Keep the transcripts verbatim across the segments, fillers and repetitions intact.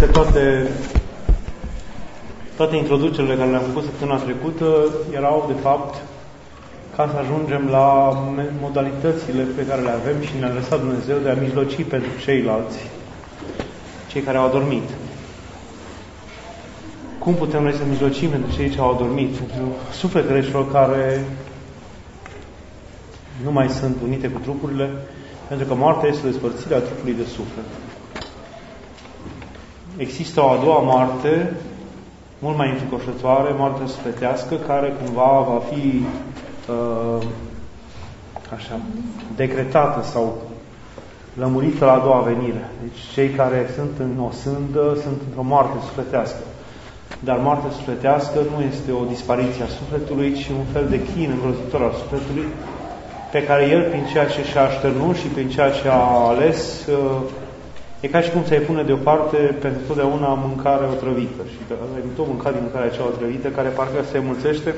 că toate, toate introducerile care le-am făcut săptămâna trecută erau, de fapt, ca să ajungem la modalitățile pe care le avem și ne-a lăsat Dumnezeu de a mijloci pentru ceilalți, cei care au adormit. Cum putem noi să mijlocim pentru cei ce au adormit, pentru sufletele celor care nu mai sunt unite cu trupurile, pentru că moartea este despărțirea trupului de suflet. Există o a doua moarte, mult mai înfricoșătoare, moartea sufletească, care cumva va fi uh, așa, decretată sau lămurită la a doua venire. Deci cei care sunt în o sândă sunt într-o moarte sufletească. Dar moartea sufletească nu este o dispariție a sufletului, ci un fel de chin îngrozitor al sufletului, pe care el, prin ceea ce și-a așternut și prin ceea ce a ales, e ca și cum ți-ai pune deoparte pentru totdeauna mâncare otrăvită. Și ai tot mâncat din mâncarea aceea otrăvită, care parcă se mulțește.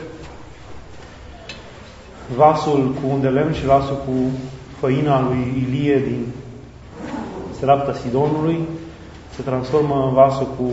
Vasul cu un de lemn și vasul cu făina lui Ilie din Serapta Sidonului se transformă în vasul cu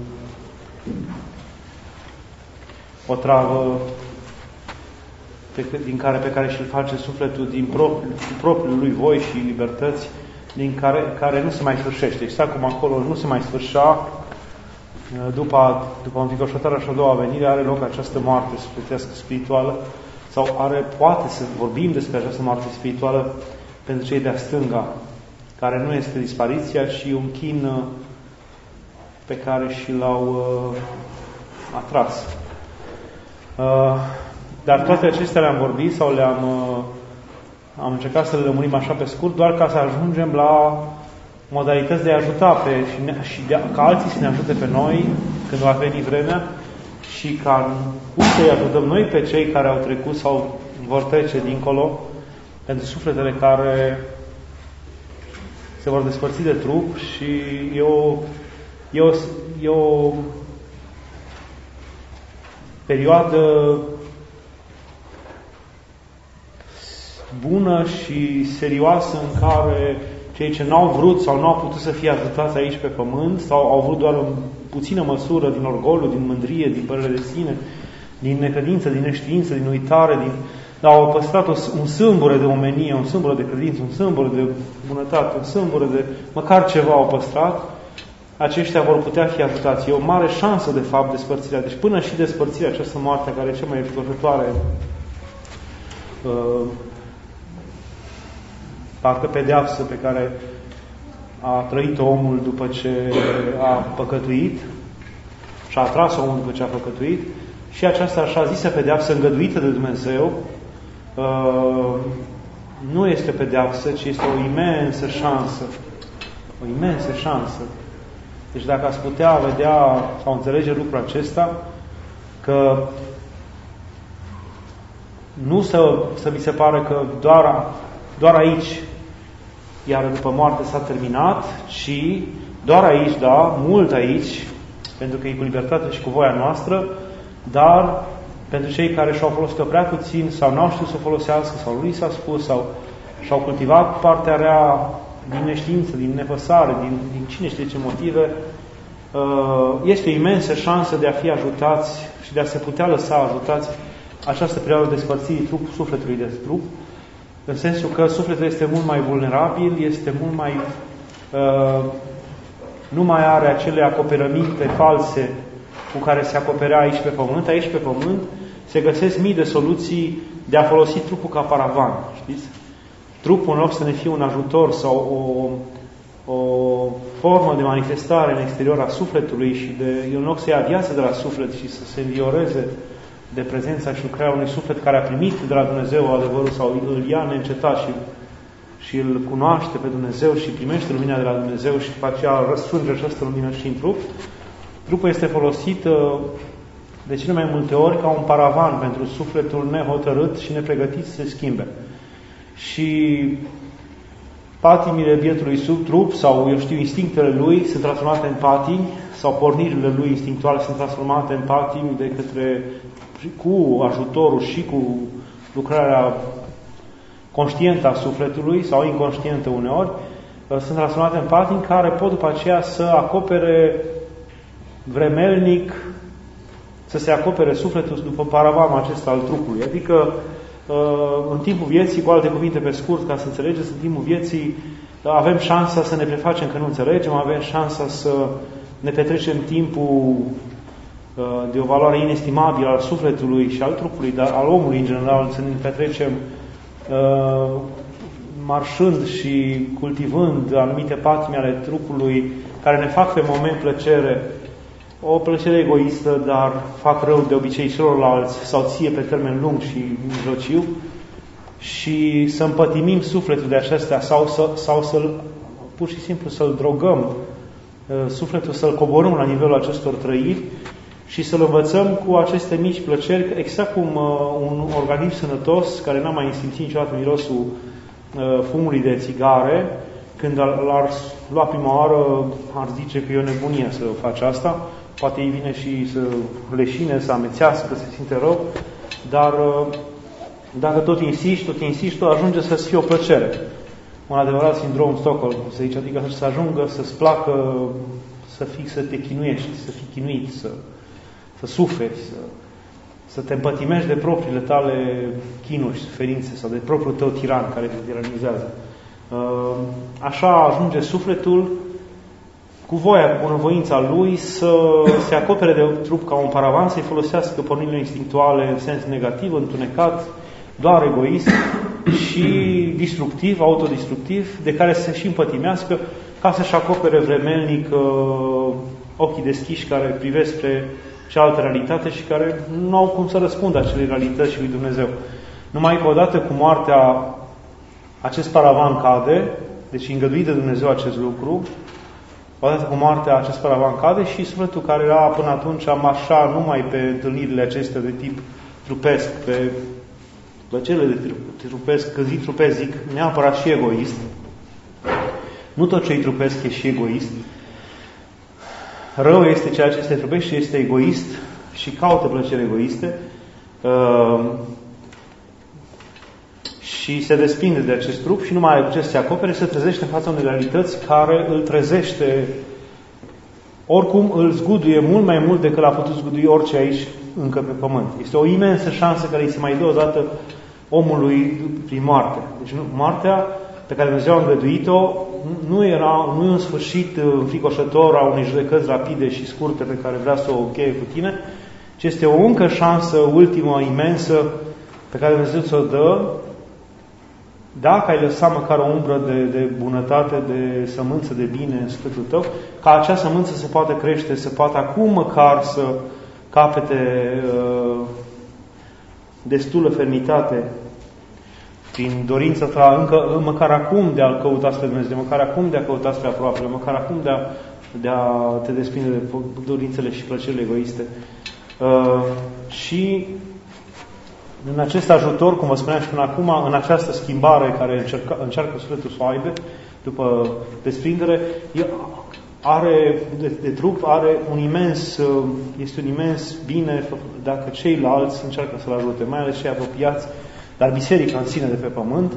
o travă pe, din care, pe care și-l face sufletul din propriul, propriul lui voi și libertăți, din care, care nu se mai sfârșește. Exact cum acolo nu se mai sfârșea, după, după înfricoșătoarea și a doua venire, are loc această moarte sufletească spirituală, sau are, poate să vorbim despre această moarte spirituală pentru cei de-a stânga, care nu este dispariția, ci un chin pe care și l-au uh, atras. Uh, dar toate acestea le-am vorbit sau le-am uh, am încercat să le lămurim așa pe scurt, doar ca să ajungem la modalități de a ajuta pe, și, ne, și de, ca alții să ne ajute pe noi când va veni vremea și ca cum să-i ajutăm noi pe cei care au trecut sau vor trece dincolo, pentru sufletele care se vor despărți de trup. Și e o, e o, e o perioadă bună și serioasă în care cei ce n-au vrut sau n-au putut să fie ajutați aici pe pământ sau au vrut doar în puțină măsură, din orgoliu, din mândrie, din părere de sine, din necredință, din neștiință, din uitare, din... dar au păstrat un sâmbure de omenie, un sâmbure de credință, un sâmbure de bunătate, un sâmbure de... măcar ceva au păstrat, aceștia vor putea fi ajutați. E o mare șansă, de fapt, despărțirea. Deci până și despărțirea, această moarte care e cea mai înfricoșătoare, uh, parcă pedeapsă pe care a trăit-o omul după ce a păcătuit și a atras omul după ce a păcătuit, și această așa zisă pedeapsă îngăduită de Dumnezeu uh, nu este pedeapsă, ci este o imensă șansă. O imensă șansă. Deci dacă ați putea vedea sau înțelege lucrul acesta, că nu să, să vi se pare că doar, doar aici, iar după moarte s-a terminat, ci doar aici, da, mult aici, pentru că e cu libertate și cu voia noastră, dar pentru cei care și-au folosit-o prea puțin sau n-au știut să o folosească, sau lui s-a spus, sau și-au cultivat partea rea din neștiință, din nepăsare, din, din cine știe ce motive, este o imensă șansă de a fi ajutați și de a se putea lăsa ajutați această perioadă de despărțirii trup, sufletului de trup, în sensul că sufletul este mult mai vulnerabil, este mult mai... Uh, nu mai are acele acoperăminte false cu care se acoperea aici pe pământ. Aici pe pământ se găsesc mii de soluții de a folosi trupul ca paravan, știți? Trupul, în loc să ne fie un ajutor sau o, o formă de manifestare în exterior a sufletului și de, în loc să ia viață de la suflet și să se învioreze de prezența și lucrarea unui suflet care a primit de la Dumnezeu adevărul sau îl ia neîncetat și, și îl cunoaște pe Dumnezeu și primește lumina de la Dumnezeu și după aceea răsfrânge această lumină și în trup, trupul este folosit de cele mai multe ori ca un paravan pentru sufletul nehotărât și nepregătit să se schimbe. Și patimile bietului sub trup sau, eu știu, instinctele lui sunt transformate în patimi sau pornirile lui instinctuale sunt transformate în patimi de către, cu ajutorul și cu lucrarea conștientă a sufletului sau inconștientă uneori, sunt transformate în patimi care pot după aceea să acopere vremelnic să se acopere sufletul după paravanul acesta al trupului. Adică în timpul vieții, cu alte cuvinte pe scurt, ca să înțelegeți, în timpul vieții avem șansa să ne prefacem că nu înțelegem, avem șansa să ne petrecem timpul de o valoare inestimabilă al sufletului și al trupului, dar al omului în general, să ne petrecem marșând și cultivând anumite patimi ale trupului care ne fac pe moment plăcere, o plăcere egoistă, dar fac rău de obicei celorlalți sau ție pe termen lung și mijlociu, și să împătimim sufletul de acestea sau, să, sau să-l, pur și simplu să-l drogăm, sufletul să-l coborâm la nivelul acestor trăiri și să-l învățăm cu aceste mici plăceri, exact cum un organism sănătos care n-a mai simțit niciodată mirosul fumului de țigare, când l-ar lua prima oară, ar zice că e o nebunie să faci asta, poate îi vine și să leșine, să amețească, să se simte rău, dar dacă tot insiști, tot insiști, tot ajunge să-ți fie o plăcere. Un adevărat sindrom Stockholm, se zice, adică să ajungă să-ți placă să fii, să te chinuiești, să fii chinuit, să, să suferi, să, să te împătimești de propriile tale chinuri, suferințe sau de propriul tău tiran care te tiranizează. Așa ajunge sufletul cu voia, cu bunăvoința lui, să se acopere de trup ca un paravan, să-i folosească pornirile instinctuale în sens negativ, întunecat, doar egoist și destructiv, autodestructiv, de care să și împătimească ca să-și acopere vremelnic uh, ochii deschiși care privesc spre cealaltă realitate și care nu au cum să răspundă acelei realități și lui Dumnezeu. Numai că odată cu moartea acest paravan cade, deci îngăduit de Dumnezeu acest lucru, odată cu moartea acest paravan cade și sufletul care era până atunci marșa numai pe întâlnirile acestea de tip trupesc, pe plăcerile de trupesc, că zic trupesc, zic neapărat și egoist. Nu tot ce-i trupesc e și egoist. Rău este ceea ce este trupesc și este egoist și caută plăceri egoiste. Uh, și se desprinde de acest trup și nu mai are cu ce să se acopere, se trezește în fața unei realități care îl trezește, oricum îl zguduie mult mai mult decât l-a putut zgudui orice aici încă pe pământ. Este o imensă șansă care îi se mai dă odată omului prin moarte. Deci moartea pe care Dumnezeu a îngăduit-o nu era, nu e un sfârșit înfricoșător a unei judecăți rapide și scurte pe care vrea să o încheie cu tine, ci este o încă șansă ultimă, imensă, pe care Dumnezeu ți-o dă dacă ai lăsat măcar o umbră de, de bunătate, de sămânță de bine în sufletul tău, ca acea sămânță să poată crește, să poată acum măcar să capete uh, destulă fermitate prin dorința ta, încă, măcar acum de a-L căuta spre Dumnezeu, măcar acum de a căuta spre aproapele, măcar acum de a, de a te desprinde de dorințele și plăcerile egoiste. Uh, și în acest ajutor, cum vă spuneam și până acum, în această schimbare care încerca, încearcă sufletul să o aibă, după desprindere, are, de, de trup, are un imens, este un imens bine dacă ceilalți încearcă să-l ajute, mai ales cei apropiați, dar biserica în sine de pe pământ.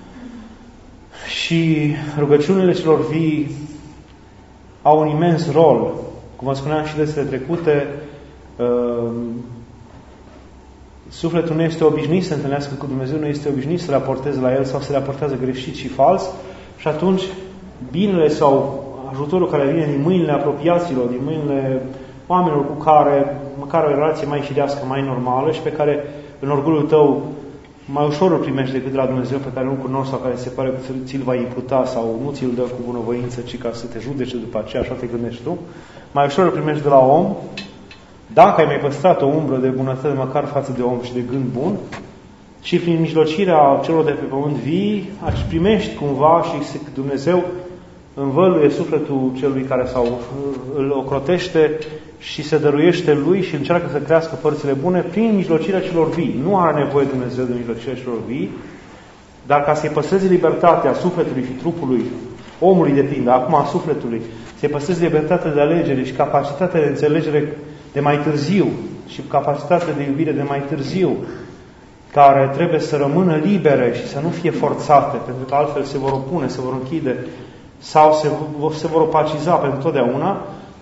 Și rugăciunile celor vii au un imens rol. Cum vă spuneam și despre trecute, uh, sufletul nu este obișnuit să întâlnească cu Dumnezeu, nu este obișnuit să raporteze la El sau să raportează greșit și fals, și atunci binele sau ajutorul care vine din mâinile apropiaților, din mâinile oamenilor cu care măcar o relație mai firească, mai normală și pe care în orgolul tău mai ușor îl primești decât de la Dumnezeu pe care nu-L cunoști sau care se pare că ți-l va imputa sau nu ți-l dă cu bunăvoință, ci ca să te judece după aceea, așa te gândești tu, mai ușor îl primești de la om, dacă ai mai păstrat o umbră de bunătate măcar față de om și de gând bun, și prin mijlocirea celor de pe pământ vii, primești cumva și Dumnezeu învăluie sufletul celui care sau îl ocrotește și se dăruiește lui și încearcă să crească părțile bune prin mijlocirea celor vii. Nu are nevoie Dumnezeu de mijlocirea celor vii, dar ca să-i păstreze libertatea sufletului și trupului, omului depinde, acum a sufletului, să-i păstreze libertatea de alegere și capacitatea de înțelegere de mai târziu și capacitatea de iubire de mai târziu, care trebuie să rămână libere și să nu fie forțate, pentru că altfel se vor opune, se vor închide sau se, se vor opaciza pentru totdeauna,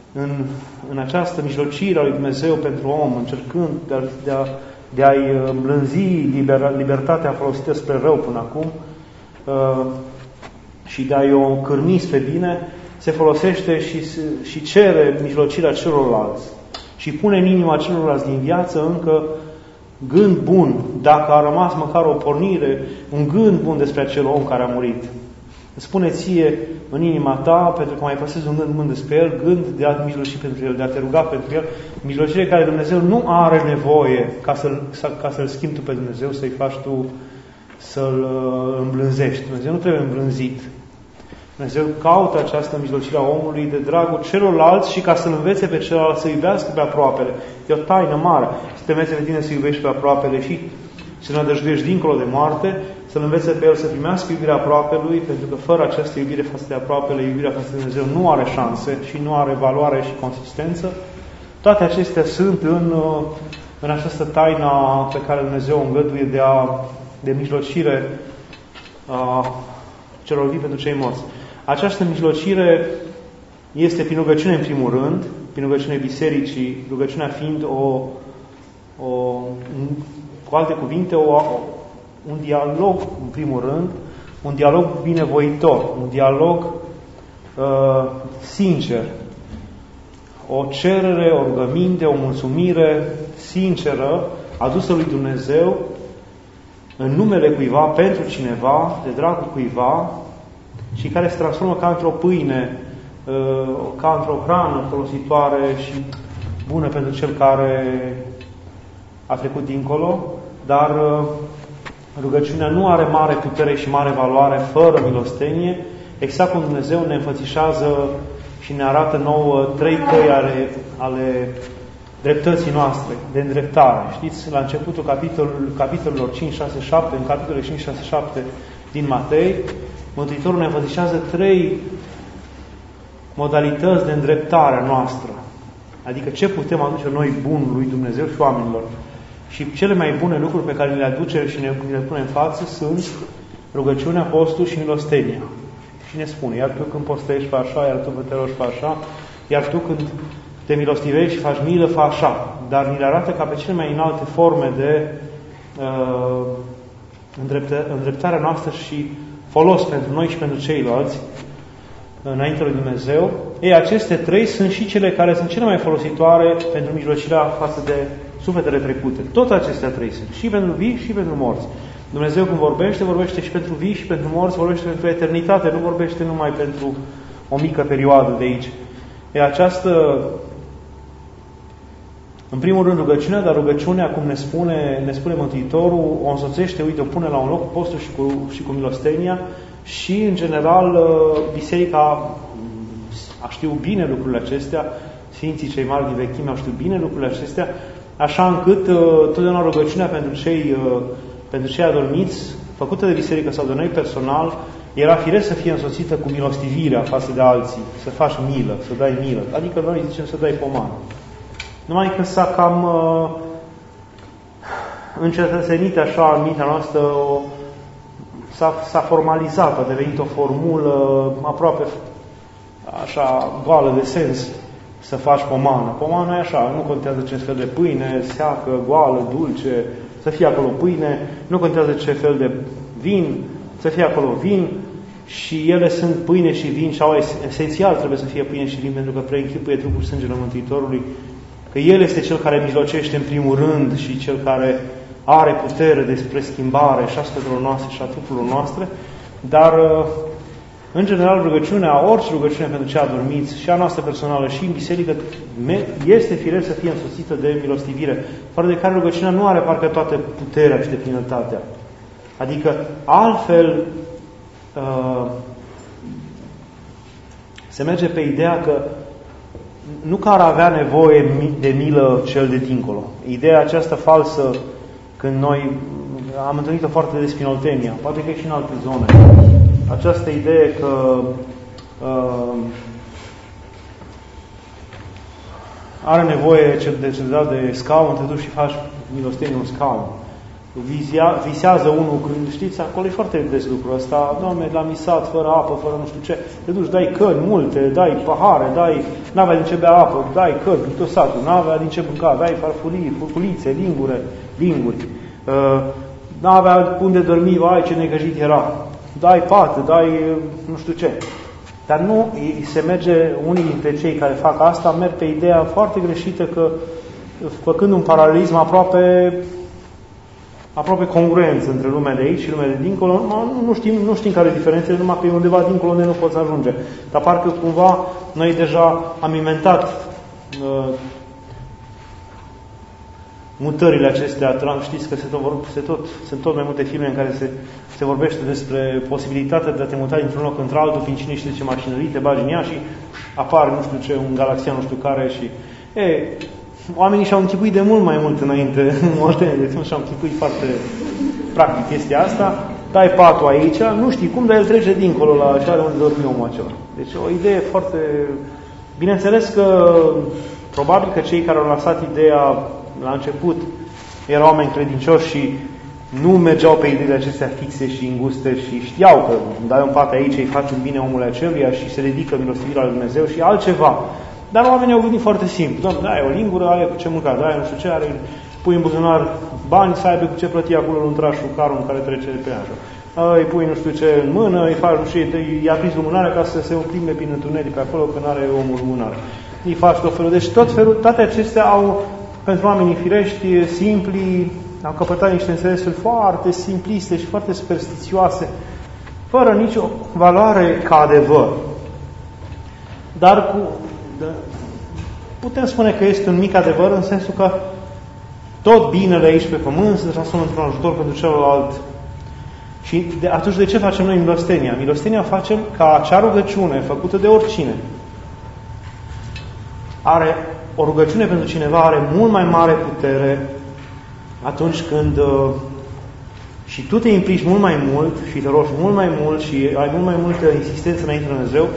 în, în această mijlocire a lui Dumnezeu pentru om, încercând de, a, de, a, de a-i îmblânzi liber, libertatea folosită spre rău până acum uh, și de a-i o cârni spre bine, se folosește și, și cere mijlocirea celorlalți și pune în inima celorlalți din viață încă gând bun, dacă a rămas măcar o pornire, un gând bun despre acel om care a murit. Îți spune ție în inima ta, pentru că mai păstrezi un gând bun despre el, gând de a mijloci pentru el, de a te ruga pentru el, mijlocire care Dumnezeu nu are nevoie ca să-l, ca să-l schimbi tu pe Dumnezeu, să-i faci tu, să-l îmblânzești. Dumnezeu nu trebuie îmblânzit. Dumnezeu caută această mijlocire a omului de dragul celorlalți și ca să-l învețe pe celălalt să iubească pe aproapele. E o taină mare. Să te învețe pe tine să iubești pe aproapele și să ne nădăjduiești dincolo de moarte, să-l învețe pe el să primească iubirea aproapelui, pentru că fără această iubire față de aproapele, iubirea față de Dumnezeu nu are șanse și nu are valoare și consistență. Toate acestea sunt în, în această taină pe care Dumnezeu o îngăduie de, a, de mijlocire a celor vii pentru cei morți. Această mijlocire este prin rugăciune în primul rând, prin rugăciune bisericii, rugăciunea fiind o, o cu alte cuvinte, o, un dialog în primul rând, un dialog binevoitor, un dialog uh, sincer, o cerere, o rugăminte, o mulțumire sinceră adusă lui Dumnezeu în numele cuiva, pentru cineva, de dragul cuiva, și care se transformă ca într-o pâine, ca într-o hrană folositoare și bună pentru cel care a trecut dincolo, dar rugăciunea nu are mare putere și mare valoare fără milostenie, exact cum Dumnezeu ne înfățișează și ne arată nouă trei căi ale, ale dreptății noastre, de îndreptare. Știți, la începutul capitolul, capitolelor cinci, șase, șapte, în capitolul cinci, șase, șapte din Matei, Mântuitorul ne înfățișează trei modalități de îndreptare noastră. Adică ce putem aduce noi bun lui Dumnezeu și oamenilor. Și cele mai bune lucruri pe care le aduce și ne, ne pune în față sunt rugăciunea, postul și milostenia. Și ne spune, iar tu când postești, fă așa, iar tu când te rogi, fă așa, iar tu când te milostivești și faci milă, fă așa. Dar ni le arată ca pe cele mai înalte forme de uh, îndreptă, îndreptarea noastră și folos pentru noi și pentru ceilalți înainte lui Dumnezeu. Ei, aceste trei sunt și cele care sunt cele mai folositoare pentru mijlocirea față de sufletele trecute. Tot acestea trei sunt. Și pentru vii și pentru morți. Dumnezeu când vorbește, vorbește și pentru vii și pentru morți, vorbește pentru eternitate, nu vorbește numai pentru o mică perioadă de aici. E această, în primul rând, rugăciunea, dar rugăciunea, cum ne spune, ne spune Mântuitorul, o însoțește, uite, o pune la un loc cu postul și cu, și cu milostenia și, în general, biserica a știu bine lucrurile acestea, Sfinții cei mari din vechime au știut bine lucrurile acestea, așa încât totdeauna rugăciunea pentru cei, pentru cei adormiți, făcută de biserică sau de noi personal, era firesc să fie însoțită cu milostivirea față de alții, să faci milă, să dai milă. Adică noi zicem să dai pomană. Numai că s-a cam uh, încetățenit așa în mintea noastră, s-a, s-a formalizat, a devenit o formulă aproape așa goală de sens, să faci pomană. Pomană e așa, nu contează ce fel de pâine, seacă, goală, dulce, să fie acolo pâine, nu contează ce fel de vin, să fie acolo vin, și ele sunt pâine și vin și au esențial trebuie să fie pâine și vin, pentru că preînchipuie trupul și sângele Mântuitorului, că El este Cel care mijlocește în primul rând și Cel care are putere despre schimbare și a sufletelor noastre și a trupurilor noastre, dar în general rugăciunea, orice rugăciune pentru cei adormiți, și a noastră personală și în biserică, este firesc să fie însoțită de milostivire, fără de care rugăciunea nu are parcă toată puterea și deplinătatea. Adică altfel uh, se merge pe ideea că nu că ar avea nevoie de milă cel de dincolo. Ideea aceasta falsă, când noi am întâlnit-o foarte des prin Oltenia, poate că și în alte zone, această idee că uh, are nevoie de cel de scaun, te duci și faci milostenie un scaun. vizia, visează unul, când știți, acolo e foarte des lucrul ăsta, Doamne, l-am visat fără apă, fără nu știu ce, te duci, dai căni multe, dai pahare, dai, n-avea din ce bea apă, dai căni, tot satul, n-avea din ce mânca, dai farfurii, furculițe, lingure, linguri, uh, n-avea unde dormi, vai, ce negăjit era, dai pată, dai nu știu ce. Dar nu, se merge, unii dintre cei care fac asta, merg pe ideea foarte greșită că, făcând un paralelism aproape aproape congruență între lumea de aici și lumea de dincolo, nu, nu, știm, nu știm care e diferența, numai că e undeva dincolo unde nu poți ajunge. Dar parcă cumva noi deja am inventat uh, mutările acestea. Știți că se tot, se tot, sunt tot mai multe filme în care se, se vorbește despre posibilitatea de a te muta dintr-un loc într-altul, fiind cine știe ce mașinării, te bagi în ea și apare nu știu ce, un galaxia nu știu care și... E, oamenii și-au închipuit de mult mai mult înainte, moștenii, deci și-au închipuit foarte practic chestia asta, dai patul aici, nu știi cum, dar el trece dincolo la cea de unde dormi omul acela. Deci o idee foarte... Bineînțeles că probabil că cei care au lăsat ideea la început erau oameni credincioși și nu mergeau pe ideile acestea fixe și înguste și știau că dai un pat aici, îi faci un bine omului aceluia și se ridică milostivirea lui Dumnezeu și altceva. Dar oamenii au gândit foarte simplu. Doamne, da, e o lingură, are cu ce mânca, da, nu știu ce, are, pui în buzunar bani, să aibă cu ce plăti acolo un trașul carul în care trece de pe așa. Îi pui nu știu ce în mână, îi faci, nu știu, i-a prins lumânarea ca să se oplimbe prin întuneric pe acolo când are omul lumânare. Îi faci tot felul. Deci tot felul, toate acestea au, pentru oamenii firești, simpli, au căpătat niște înțelesuri foarte simpliste și foarte superstițioase, fără nicio valoare ca adevăr. Dar cu... putem spune că este un mic adevăr în sensul că tot binele aici pe pământ se transformă într-un ajutor pentru celălalt. Și de, atunci de ce facem noi milostenia? Milostenia facem ca acea rugăciune făcută de oricine are o rugăciune pentru cineva are mult mai mare putere atunci când uh, și tu te implici mult mai mult și te rogi mult mai mult și ai mult mai multă insistență înainte de Dumnezeu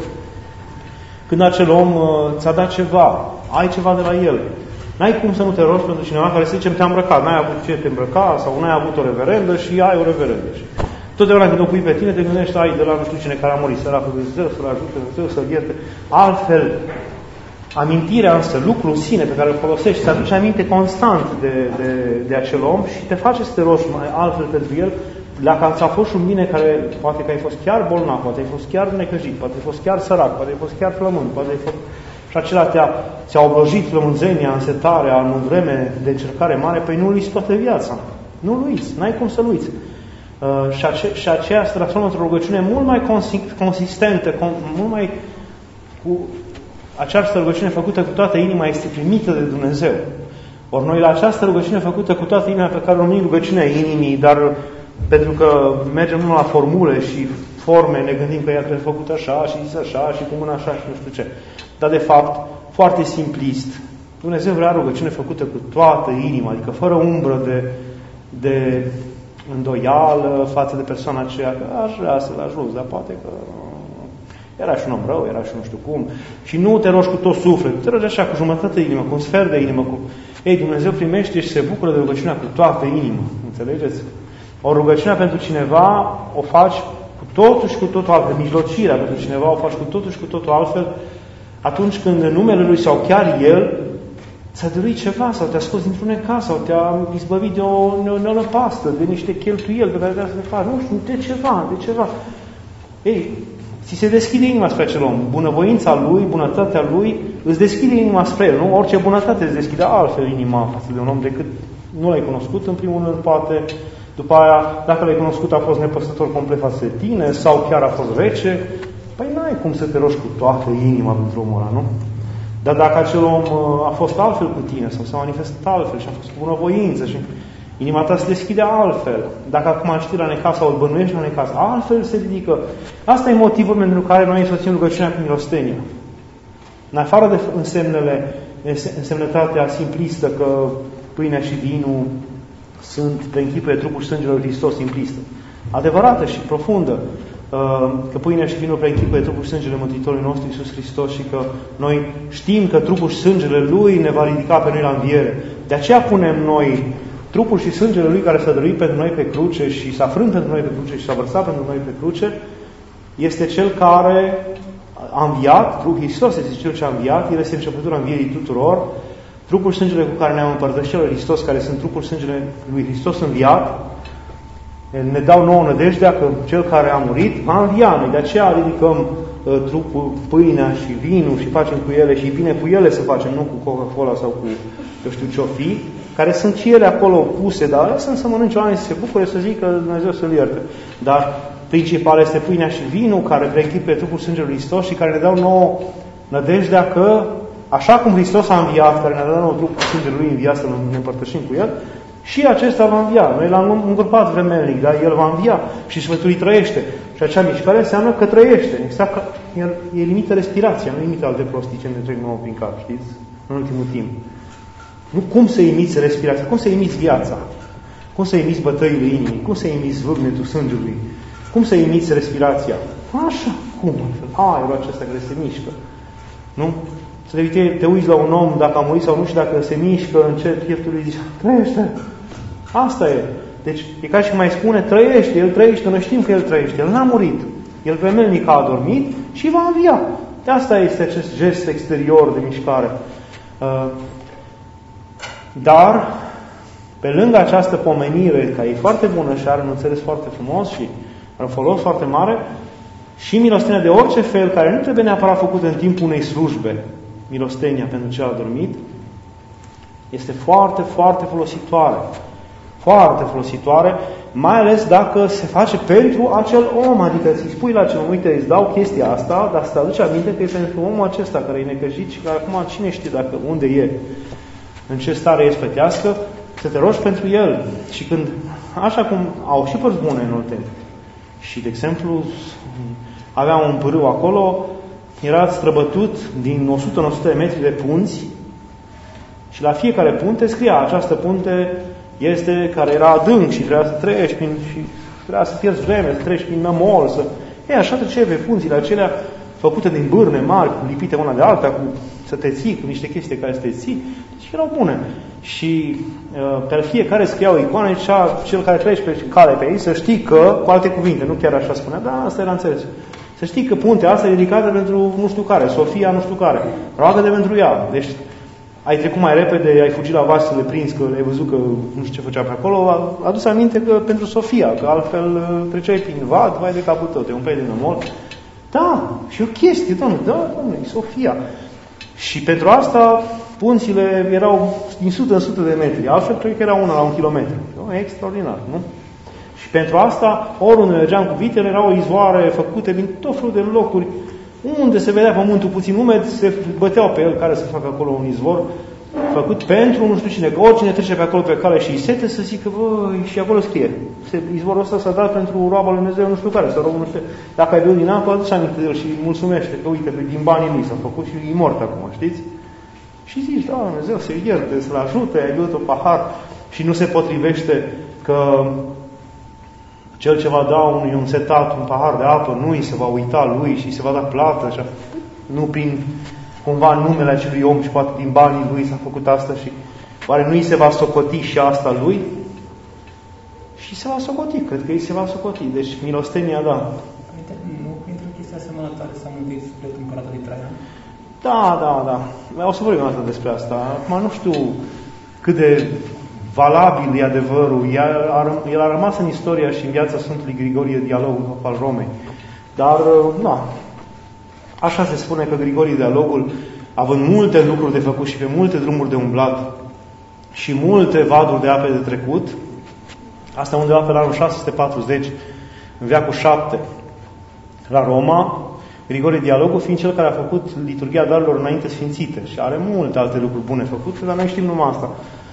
când acel om uh, ți-a dat ceva, ai ceva de la el. N-ai cum să nu te rogi pentru cineva care să zicem te-a îmbrăcat, n-ai avut ce te îmbrăca sau n-ai avut o reverendă și ai o reverendă. Și totdeauna când o pui pe tine te gândești, ai de la nu știu cine care a murit, săracul Dumnezeu, să-l ajute Dumnezeu, să-l ierte. Altfel, amintirea însă, lucrul în sine pe care îl folosești, să aduci aminte constant de, de, de acel om și te face să te rogi mai altfel pentru el, dacă ți-a fost și un bine care, poate că ai fost chiar bolnav, poate ai fost chiar necăjit, poate ai fost chiar sărac, poate ai fost chiar flământ, poate ai fost... Și acela te-a, ți-a oblojit flămânzenia, însetarea, în vreme de încercare mare, păi nu-l uiți toată viața. Nu-l uiți, n-ai cum să-l uiți. Uh, și, ace- și aceea se transformă într-o rugăciune mult mai consi- consistentă, con- mult mai cu această rugăciune făcută cu toată inima este primită de Dumnezeu. Ori noi la această rugăciune făcută cu toată inima pe care o numim rugăciunea inimii, dar pentru că mergem numai la formule și forme, ne gândim că ea trebuie făcută așa și zis așa și cu mâna așa și nu știu ce. Dar de fapt, foarte simplist. Dumnezeu vrea rugăciune făcută cu toată inima, adică fără umbră de, de îndoială față de persoana aceea, că aș vrea să-l ajut, dar poate că era și un om rău, era și nu știu cum. Și nu te rogi cu tot sufletul, te rogi așa, cu jumătate de inimă, cu un sfert de inimă. Cu... Ei, Dumnezeu primește și se bucură de rugăciunea cu toată inima. Înțelegeți? O rugăciune pentru cineva o faci cu totul și cu totul altfel. Mijlocirea pentru cineva o faci cu totul și cu totul altfel atunci când în numele Lui sau chiar El ți-a dăruit ceva sau te-a scos dintr-un necaz sau te-a izbăvit de o neolăpastă, de niște cheltuieli pe care trebuie să le faci. Nu știu, de ceva, de ceva. Ei, ți se deschide inima spre acel om. Bunăvoința lui, bunătatea lui, îți deschide inima spre el. Nu? Orice bunătate îți deschide altfel inima față de un om decât nu l-ai cunoscut, în primul rând, poate. După aia, dacă l-ai cunoscut, a fost nepăsător complet față de tine sau chiar a fost rece. Păi n-ai cum să te rogi cu toată inima pentru omul ăla, nu? Dar dacă acel om a fost altfel cu tine sau s-a manifestat altfel și a fost cu bunăvoință și inima ta se deschide altfel. Dacă acum știi la necaz sau îl bănuiești la necaz, altfel se ridică. Asta e motivul pentru care noi însoțim rugăciunea cu milostenia. În afară de însemnele, însemnătatea simplistă că pâinea și vinul sunt pe închipuie trupul și sângele lui Hristos simplistă. Adevărată și profundă. Că pâinea și vinul preînchipuie trupul și sângele Mântuitorului nostru Iisus Hristos și că noi știm că trupul și sângele Lui ne va ridica pe noi la înviere. De aceea punem noi trupul și sângele Lui care s-a dăruit pentru noi pe cruce și s-a frânt pentru noi pe cruce și s-a vărsat pentru noi pe cruce, este Cel care a înviat, Trupul Hristos este Cel ce a înviat, El este începutura învierii tuturor, trupul și sângele cu care ne-am împărtășit Lui Hristos, care sunt trupul și sângele Lui Hristos înviat, ne dau nouă nădejdea că Cel care a murit va învia. Noi de aceea ridicăm uh, trupul, pâinea și vinul și facem cu ele și e bine cu ele să facem, nu cu Coca-Cola sau cu eu știu ce-o fi, care sunt și ele acolo puse, dar sunt să mănânce oamenii să se bucure, să zică Dumnezeu să-L ierte. Dar principal este pâinea și vinul care preechipă trupul sângelui Hristos și care ne dau nouă nădejdea că așa cum Hristos a înviat, care ne-a dat nouă trupul sângelui Lui înviat să ne împărtășim cu El, și acesta va învia. Noi l-am îngropat vremelnic, dar El va învia și Sfântul trăiește. Și acea mișcare înseamnă că trăiește. Exact că El, El limită respirația, nu limită alte prostii ce ne trec nouă prin cap, știți? În ultimul timp. Nu cum să imiți respirația, cum să imiți viața, cum să imiți bătăile inimii, cum să imiți vâgnetul sângelui, cum să imiți respirația. Așa, cum? Aerul acesta care se mișcă. Nu? Să te, te uiți la un om dacă a murit sau nu și dacă se mișcă încet, pieptul lui zice, trăiește. Asta e. Deci e ca și mai spune, trăiește, El trăiește, noi știm că El trăiește, El n-a murit. El vremelnic a adormit și va învia. De asta este acest gest exterior de mișcare. Dar, pe lângă această pomenire, care e foarte bună și are un înțeles foarte frumos și are un folos foarte mare, și milostenia de orice fel, care nu trebuie neapărat făcută în timpul unei slujbe, milostenia pentru cel adormit, este foarte, foarte folositoare. Foarte folositoare, mai ales dacă se face pentru acel om, adică îți spui la cel, uite, îți dau chestia asta, dar să te aduci aminte că e pentru omul acesta care e necăjit și care acum cine știe dacă unde e, în ce stare e spătească, să te rogi pentru el. Și când, așa cum au și părți bune în Olteni, și de exemplu, avea un pârâu acolo, era străbătut din o sută în o sută de metri de punți și la fiecare punte scria, această punte este, care era adânc și trebuia să treci prin, și trebuia să pierzi vreme, să treci prin nămol, să... E, așa trece pe punțile acelea făcute din bârne mari, lipite una de alta, cu să te ții, cu niște chestii care să te ții, și erau bune. Și uh, pe fiecare scriau icoane și cel care trece pe cale pe ei să știi că, cu alte cuvinte, nu chiar așa spunea, dar asta era înțeles. Să știi că puntea asta e ridicată pentru nu știu care, Sofia nu știu care, roagă-te pentru ea. Deci ai trecut mai repede, ai fugit la vas să le prinzi, că ai văzut că nu știu ce făcea pe acolo, a adus aminte că pentru Sofia, că altfel treceai prin vad, vai de capul tău, te umplei de nămol. Da, și o chestie, Doamne, da, Doamne, e Sofia. Și pentru asta punțile erau din sută în sută de metri, altfel cred că era una la un kilometru. E extraordinar, nu? Și pentru asta, oriunde mergeam cu vitele, erau izvoare făcute din tot felul de locuri. Unde se vedea pământul puțin umed, se băteau pe el care să facă acolo un izvor făcut pentru nu știu cine, că oricine trece pe acolo pe cale și îi sete să zică, băi, și acolo scrie. Izvorul ăsta s-a dat pentru roaba lui Dumnezeu nu știu care, să rog, nu știu. Dacă ai beut din apă, aduce aminte de el și mulțumește că uite, din banii lui s-a făcut și e mort acum, știți? Și zici, da, Dumnezeu să-i ierte, să-l ajute, ai beut un pahar și nu se potrivește că cel ce va da unui un setat un pahar de apă, nu îi se va uita lui și se va da plată, așa. Nu prin cumva numele acelui om și poate din banii lui s-a făcut asta și oare nu îi se va socoti și asta lui? Și se va socoti, cred că îi se va socoti. Deci milostenia, da. Nu pentru chestia asemănătoare s-a mântuit sufletul împăratului Traian? Da, da, da. O să vorbim asta despre asta. Acum nu știu cât de valabil e adevărul. El a rămas în istoria și în viața Sfântului Grigorie Dialogul al Romei. Dar, da, așa se spune că Grigorie Dialogul, având multe lucruri de făcut și pe multe drumuri de umblat și multe vaduri de ape de trecut, asta undeva pe la anul șase sute patruzeci, în veacul șapte, la Roma, Grigorie Dialogul fiind cel care a făcut liturghia darurilor înainte sfințite și are multe alte lucruri bune făcute, dar noi știm numai asta.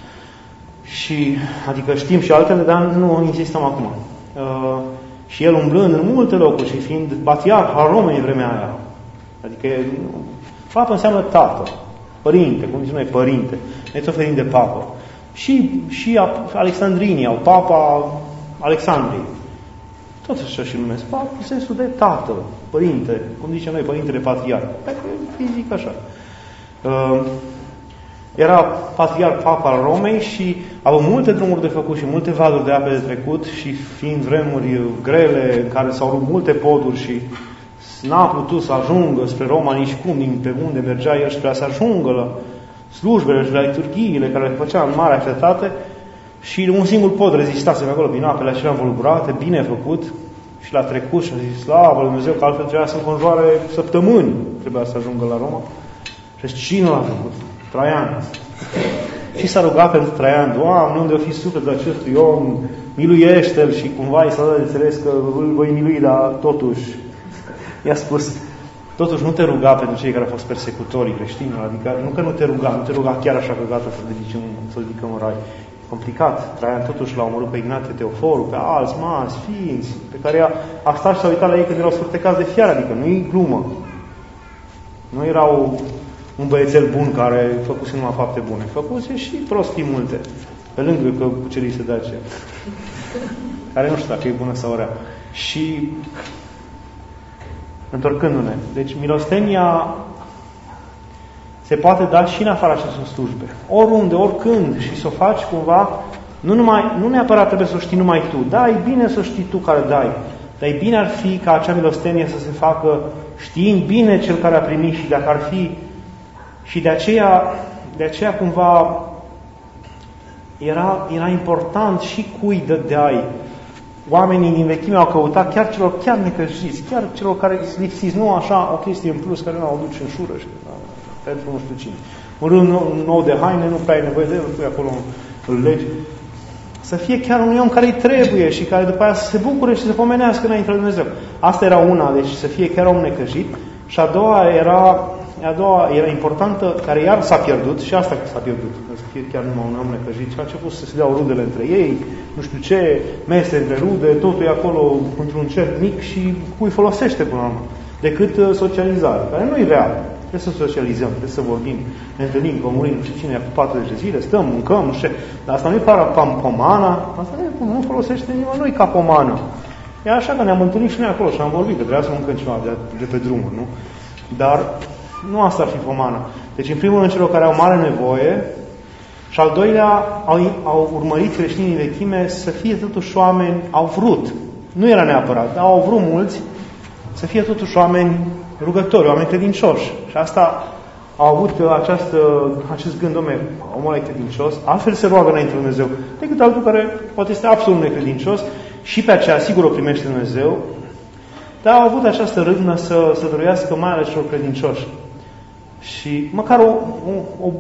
Și, adică știm și altele, dar nu insistăm acum. Uh, și el umblând în multe locuri și fiind patriarh al Romei în vremea aia, adică papă înseamnă tată, părinte, cum zicem noi, părinte, ne tot ferim de papă. Și, și Alexandrinii au papa Alexandrii. Tot așa și numesc papă, în sensul de tată, părinte, cum zicem noi, părintele patriarh. Dacă îi zic așa. Uh, era patriarh papa al Romei și au multe drumuri de făcut și multe valuri de ape de trecut și fiind vremuri grele în care s-au rupt multe poduri și n-a putut să ajungă spre Roma nici cum, din pe unde mergea el și vrea să ajungă la slujbele și la liturghiile care le făcea în mare așteptate și un singur pod rezistase pe acolo, din apele acelea învolburate, bine făcut și l-a trecut și a zis, slavă Lui Dumnezeu, că altfel trebuia să înconjoare săptămâni, trebuia să ajungă la Roma. Și cine l-a făcut? Traian. Și s-a rugat pentru Traian, Doamne, unde o fi sufletul acestui om, miluiește-l, și cumva i s-a dat de înțeles că îl voi milui, dar totuși i-a spus, totuși nu te ruga pentru cei care au fost persecutorii creștinilor, adică nu că nu te ruga, nu te ruga chiar așa că gata să ridicăm, să ridicăm în rai. Complicat. Traian totuși l-a omorât pe Ignatie Teoforu, pe alți mari, sfinți, pe care a, a stat și s-a uitat la ei când erau sfârtecați de fiară, adică nu-i glumă. Nu erau un băiețel bun care făcuse numai fapte bune. Făcuse și prostii multe. Pe lângă că cucerise de aceea. Care nu știu dacă e bună sau rea. Și întorcându-ne. Deci milostenia se poate da și în afara acestor slujbe. Oriunde, oricând. Și să o faci cumva, nu, numai, nu neapărat trebuie să o știi numai tu. Da, e bine să știi tu care dai. Dar e bine ar fi ca acea milostenie să se facă știind bine cel care a primit și dacă ar fi. Și de aceea, de aceea cumva era, era important și cui dădeai. Oamenii din vechime au căutat chiar celor chiar necăjiți, chiar celor care lipsiți, nu așa o chestie în plus care nu au duce în șură și pentru nu știu cine. Un rând nou, nou de haine, nu prea ai nevoie de el, pui acolo îl legi. Să fie chiar un om care îi trebuie și care după aia să se bucure și să se pomenească înainte de Dumnezeu. Asta era una, deci să fie chiar om necăjit. Și a doua era, a doua era importantă, care iar s-a pierdut, și asta s-a pierdut, să fie chiar numai un om necăjit. Și a început să se dea rudele între ei, nu știu ce, mese între rude, totul e acolo într-un cerc mic și cui folosește până la urmă, decât socializare, care nu e real. Trebuie să socializăm, trebuie să vorbim, ne întâlnim, comunim, nu știu cine, cu patruzeci de zile, stăm, mâncăm, nu știu. Dar asta nu e pomana, asta nu, nu folosește nimănui ca pomană. E așa că ne-am întâlnit și noi acolo și am vorbit, că trebuia să mâncăm ceva de, de pe drumuri, nu? Dar nu asta ar fi pomană. Deci, în primul rând, celor care au mare nevoie, și al doilea, au, au urmărit creștinii vechime să fie totuși oameni, au vrut, nu era neapărat, dar au vrut mulți să fie totuși oameni rugători, oameni credincioși. Și asta au avut această, acest gând, dom'le, omul ăla e credincios, altfel se roagă înainte de Dumnezeu, decât altul care poate este absolut necredincios și pe aceea sigur o primește Dumnezeu, dar au avut această râvnă să, să dăruiască mai ales celor credincioși. Și măcar o, o, o,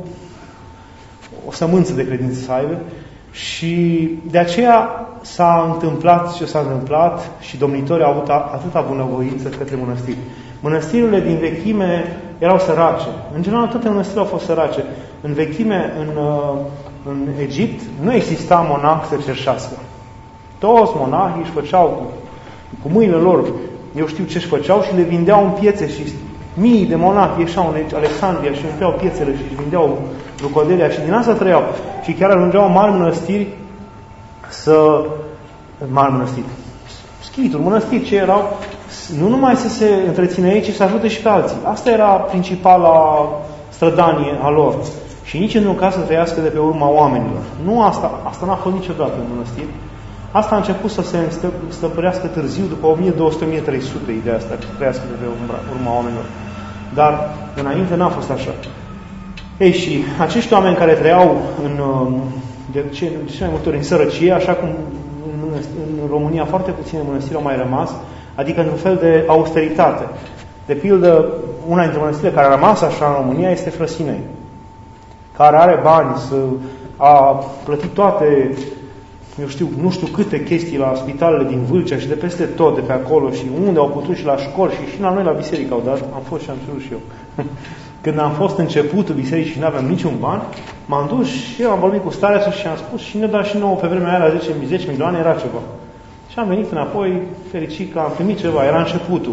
o sămânță de credință să aibă. Și de aceea s-a întâmplat ce s-a întâmplat și domnitorii au avut atâta bunăvoință către mănăstiri. Mănăstirile din vechime erau sărace. În general, toate mănăstirile au fost sărace. În vechime, în, în Egipt, nu exista monah să cerșească. Toți monahii își făceau cu, cu mâinile lor, eu știu ce își făceau, și le vindeau în piețe și mii de monahi ieșeau în Alexandria și împeau piețele și își vindeau rucodelia și din asta trăiau. Și chiar ajungeau în mari mănăstiri să... mari mănăstiri. Schituri, mănăstiri ce erau, nu numai să se întrețină ei, ci să ajute și pe alții. Asta era principala strădanie a lor. Și nici în un caz să trăiască de pe urma oamenilor. Nu asta, asta n-a fost niciodată în mănăstiri. Asta a început să se stăpânească târziu, după o mie două sute - o mie trei sute, ideea asta, să trăiască de pe urma oamenilor. Dar înainte n-a fost așa. Ei, și acești oameni care trăiau în, de ce, de ce mai multe ori în sărăcie, așa cum în, în România foarte puține mănăstiri au mai rămas, adică într-un fel de austeritate. De pildă, una dintre mănăstirile care a rămas așa în România este Frăsinei, care are bani, să a plătit toate, eu știu, nu știu câte chestii la spitalele din Vâlcea și de peste tot, de pe acolo, și unde au putut și la școli și și la noi la biserică au dat, am fost și am cerut și eu. Când am fost începutul bisericii și nu aveam niciun ban, m-am dus și eu am vorbit cu starețul și am spus și ne-a dat și nouă pe vremea aia la zece milioane, era ceva. Și am venit înapoi, fericit că am primit ceva, era începutul.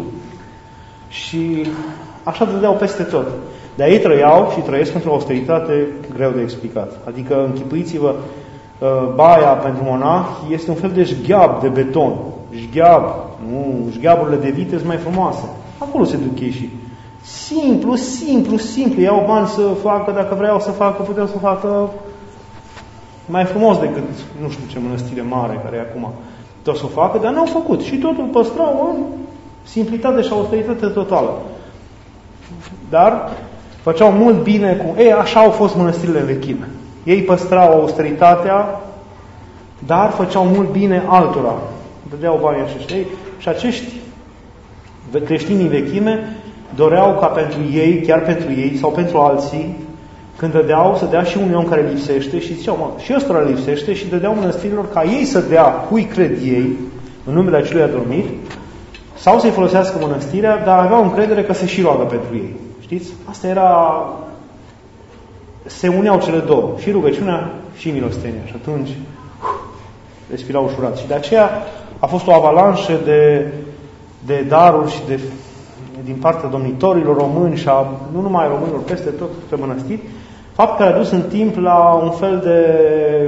Și așa dădeau peste tot. Dar ei trăiau și trăiesc într-o austeritate greu de explicat. Adică, închipuiți-vă, baia pentru monahi este un fel de șgheab de beton. Șgheab, nu, șgheaburile de vite sunt mai frumoase. Acolo se duc ei și Simplu, simplu, simplu. Iau bani să facă, dacă vreau să facă, puteau să facă mai frumos decât, nu știu ce mănăstire mare care e acum. Tot să o facă, dar n-au făcut. Și totul păstrau în simplitate și austeritate totală. Dar făceau mult bine cu... Ei, așa au fost mănăstirile în vechime. Ei păstrau austeritatea, dar făceau mult bine altora. Dădeau banii aceștia. Și acești creștini în vechime doreau ca pentru ei, chiar pentru ei sau pentru alții, când dădeau, să dea și unui om care lipsește și ziceau, mă, și ăsta lipsește și dădeau mănăstirilor ca ei să dea cui cred ei, în numele acelui adormit, sau să-i folosească mănăstirea, dar aveau încredere că se și roagă pentru ei. Știți? Asta era... Se uneau cele două, și rugăciunea și milostenia. Și atunci respirau ușurat. Și de aceea a fost o avalanșă de, de daruri și de, din partea domnitorilor români și a, nu numai românilor, peste tot pe mănăstiri, fapt care a dus în timp la un fel de...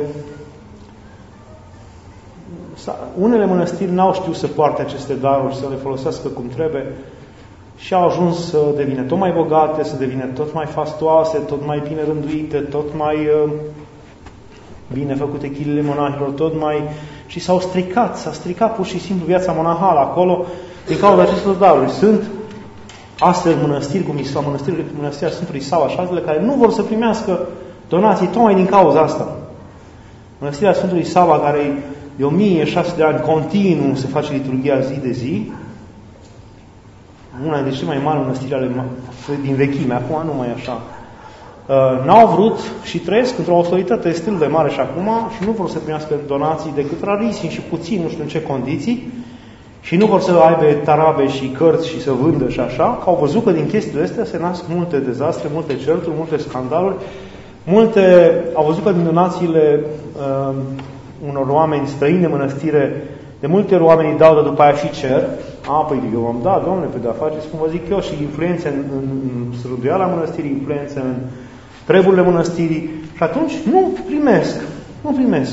Unele mănăstiri n-au știut să poarte aceste daruri, să le folosească cum trebuie și au ajuns să devină tot mai bogate, să devină tot mai fastoase, tot mai bine rânduite, tot mai uh, bine făcute chilele monahilor, tot mai... Și s-au stricat, s-a stricat pur și simplu viața monahală acolo din cauza acestor daruri. Sunt astfel mănăstiri, cum Isau, mănăstirile, mănăstirea Sfântului Sava și altele, care nu vor să primească donații tocmai din cauza asta. Mănăstirea Sfântului Sava, care de o mie șase sute de ani continuu se face liturghia zi de zi, una dintre cele mai mari mănăstiri ale din vechime, acum nu mai așa, uh, n-au vrut și trăiesc într-o austeritate destul de mare și acum și nu vor să primească donații decât rarisimi și puțini, nu știu în ce condiții, și nu vor să aibă tarabe și cărți și să vândă și așa, că au văzut că din chestiile astea se nasc multe dezastre, multe certuri, multe scandaluri, multe, au văzut că din donațiile uh, unor oameni străini de mănăstire, de multe ori oamenii dau, de după aia și cer. A, păi eu am dat, Doamne, pe de-a faceți, cum vă zic eu, și influențe în, în, în străduiala mănăstirii, influențe în treburile mănăstirii, și atunci nu primesc, nu primesc.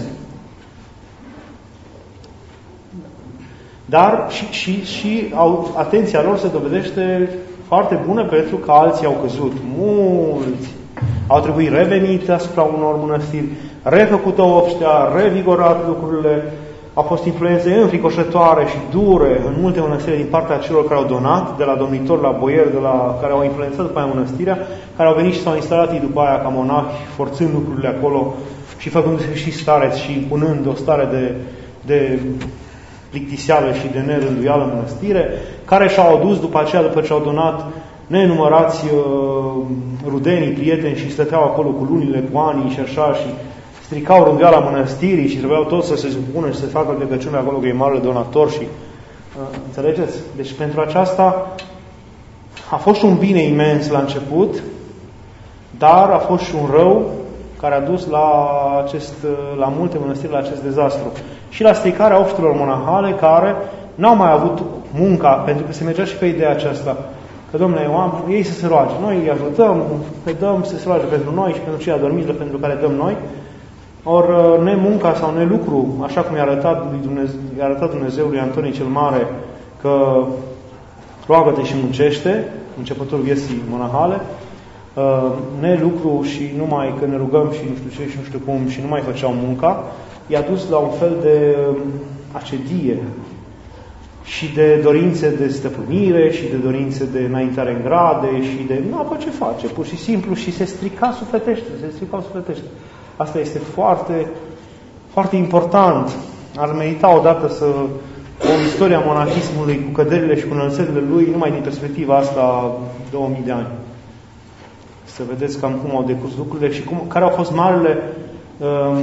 Dar și, și, și au, atenția lor se dovedește foarte bună pentru că alții au căzut. Mulți au trebuit revenit asupra unor mănăstiri, refăcută obștea, revigorat lucrurile. Au fost influențe înfricoșătoare și dure în multe mănăstiri din partea celor care au donat, de la domnitori, la boieri, de la care au influențat după aia mănăstirea, care au venit și s-au instalat ei după aia ca monahi, forțând lucrurile acolo și făcându-se și stareți și impunând o stare de, de plictiseală și de nerânduială în mănăstire, care și-au adus după aceea, după ce au donat nenumărați uh, rudenii, prieteni și stăteau acolo cu lunile, cu anii și așa și stricau rânduiala mănăstirii și trebuiau toți să se supună și să facă plecăciune acolo că e marele donator și uh, înțelegeți? Deci pentru aceasta a fost un bine imens la început, dar a fost și un rău care a dus la, acest, la multe mănăstiri la acest dezastru. Și la stricarea obștelor monahale care n-au mai avut munca, pentru că se mergea și pe ideea aceasta, că, domnule, eu am, ei să se roage, noi îi ajutăm, îi dăm să se roage pentru noi și pentru cei adormiți pentru care dăm noi, ori nemunca sau nelucru, așa cum i-a arătat, lui Dumnezeu, i-a arătat Dumnezeu lui Antonie cel Mare, că roagă-te și muncește, începătorul vieții monahale, nelucru și numai că ne rugăm și nu știu ce și nu știu cum și nu mai făceau munca, i-a dus la un fel de acedie și de dorințe de stăpânire și de dorințe de înaintare în grade și de nu apă ce face, pur și simplu, și se strica sufletește, se strica sufletește. Asta este foarte, foarte important. Ar merita odată să o istoria monahismului cu căderile și cu înălțările lui, numai din perspectiva asta două mii de ani. Să vedeți cam cum au decurs lucrurile și cum, care au fost marile uh,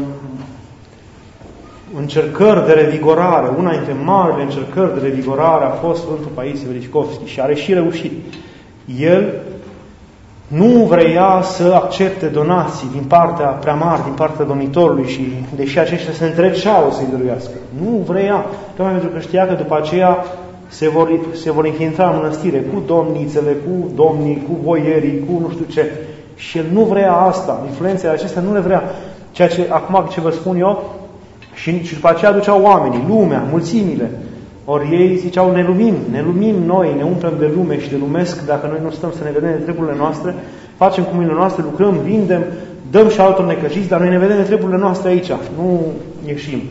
încercări de revigorare. Una dintre marile încercări de revigorare a fost Sfântul Paisie Verișcovski și are și reușit. El nu vrea să accepte donații din partea prea mari, din partea domnitorului și deși aceștia se întreceau să-i dăruiască. Nu vrea, tocmai pentru că știa că după aceea se vor, se vor înființa în mănăstire cu domnițele, cu domnii, cu boierii, cu nu știu ce. Și el nu vrea asta, influențele acestea nu le vrea. Ceea ce, acum ce vă spun eu, și, și după aceea aduceau oamenii, lumea, mulțimile. Ori ei ziceau, ne lumim, ne lumim noi, ne umplem de lume și de lumesc, dacă noi nu stăm să ne vedem de treburile noastre, facem cu mâinile noastre, lucrăm, vindem, dăm și altor necăjiți, dar noi ne vedem de treburile noastre aici, nu ieșim.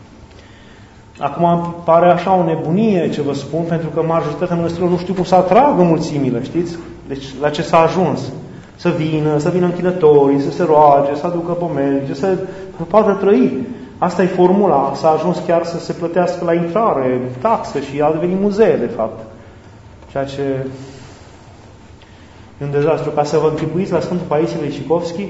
Acum pare așa o nebunie ce vă spun, pentru că majoritatea mănăstirilor nu știu cum să atragă mulțimile, știți? Deci la ce s-a ajuns? Să vină, să vină închinătorii, să se roage, să aducă pomeni, să poată trăi. Asta e formula. S-a ajuns chiar să se plătească la intrare, taxă și a devenit muzee, de fapt. Ceea ce e un dezastru. Ca să vă închipuiți la Sfântul Paisie Leșikovski,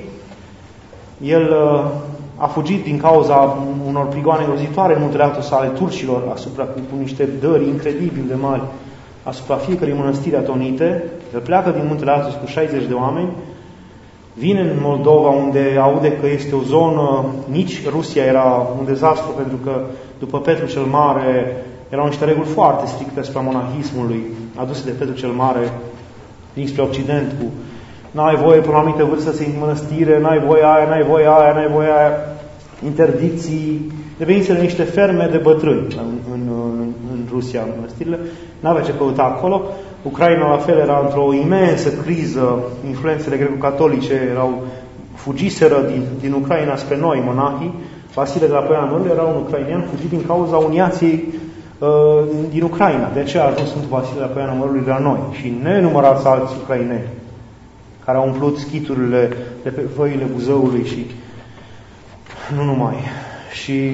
el a fugit din cauza unor prigoane grozitoare în muntele Atos ale turcilor, asupra cu niște dări incredibil de mari, asupra fiecărei mănăstiri atonite. El pleacă din muntele Atos cu șaizeci de oameni, vine în Moldova, unde aude că este o zonă, nici Rusia era un dezastru, pentru că după Petru cel Mare erau niște reguli foarte stricte asupra monahismului, aduse de Petru cel Mare dinspre Occident, cu n-ai voie pe o anumită vârstă să intri în mănăstire, n-ai voie aia, n-ai voie aia, n-ai voie aia, interdicții, deveniseră niște ferme de bătrâni în, în, în, în Rusia, în mănăstirile, n-avea ce căuta acolo. Ucraina la fel era într-o imensă criză, influențele greco-catolice erau, fugiseră din, din Ucraina spre noi, monahii. Vasile de la Poiana Mărului era un ucrainean fugit din cauza uniației uh, din Ucraina. De aceea a ajuns Sfântul Vasile de la Poiana Mărului la noi și nenumărați alți ucraineni care au umplut schiturile de pe văile Buzăului și nu numai. Și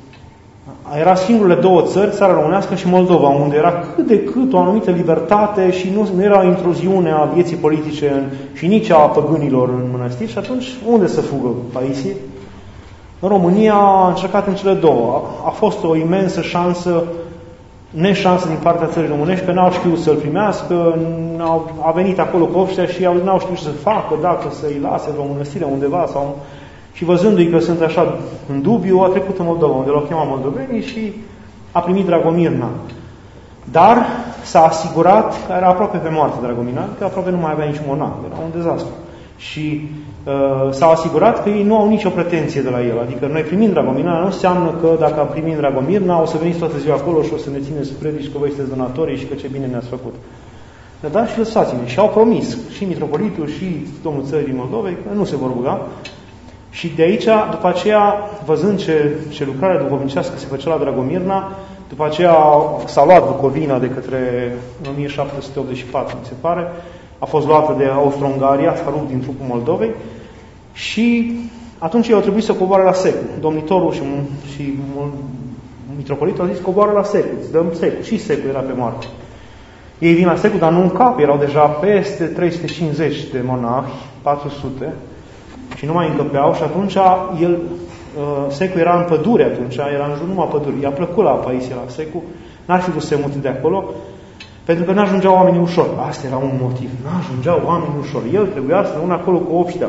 era singurele două țări, țara românească și Moldova, unde era cât de cât o anumită libertate și nu, nu era intruziune a vieții politice în, și nici a păgânilor în mănăstiri. Și atunci, unde să fugă Paisie? În România a încercat în cele două. A, a fost o imensă șansă, neșansă din partea țării românești, că n-au știut să-l primească, a venit acolo cu obștea și n-au știut ce să facă, dacă să-i lase vreo mănăstire undeva sau... Și văzându-i că sunt așa în dubiu, a trecut în Moldova, unde l-au chemat moldovenii și a primit Dragomirna. Dar s-a asigurat că era aproape pe moarte Dragomirna, că aproape nu mai avea niciun monah, era un dezastru. Și uh, s-a asigurat că ei nu au nicio pretenție de la el. Adică noi primind Dragomirna nu înseamnă că dacă am primit Dragomirna o să veniți toată ziua acolo și o să ne țineți predici că voi sunteți donatorii și că ce bine ne-ați făcut. Da, și lăsați-ne. Și au promis și mitropolitul și domnul țării Moldovei că nu se vor ruga. Și de aici, după aceea, văzând ce, ce lucrare duhovnicească se făcea la Dragomirna, după aceea s-a luat Bucovina de către în o mie șapte sute optzeci și patru, mi se pare, a fost luată de Austro-Ungaria, s-a rupt din trupul Moldovei și atunci ei au trebuit să coboare la Secu. Domnitorul și, și mitropolitul au zis, coboară la Secu, îți dăm Secu. Și Secu era pe moarte. Ei vin la Secu, dar nu în cap, erau deja peste trei sute cincizeci de monahi, patru sute, și nu mai încăpeau și atunci el, Secu era în pădure atunci, era în jur numai pădure. I-a plăcut la Paisie, la Secu, n-ar fi vrut să se mute de acolo, pentru că n-ajungeau oamenii ușor. Asta era un motiv, n-ajungeau oamenii ușor. El trebuia să rămână acolo cu obștea.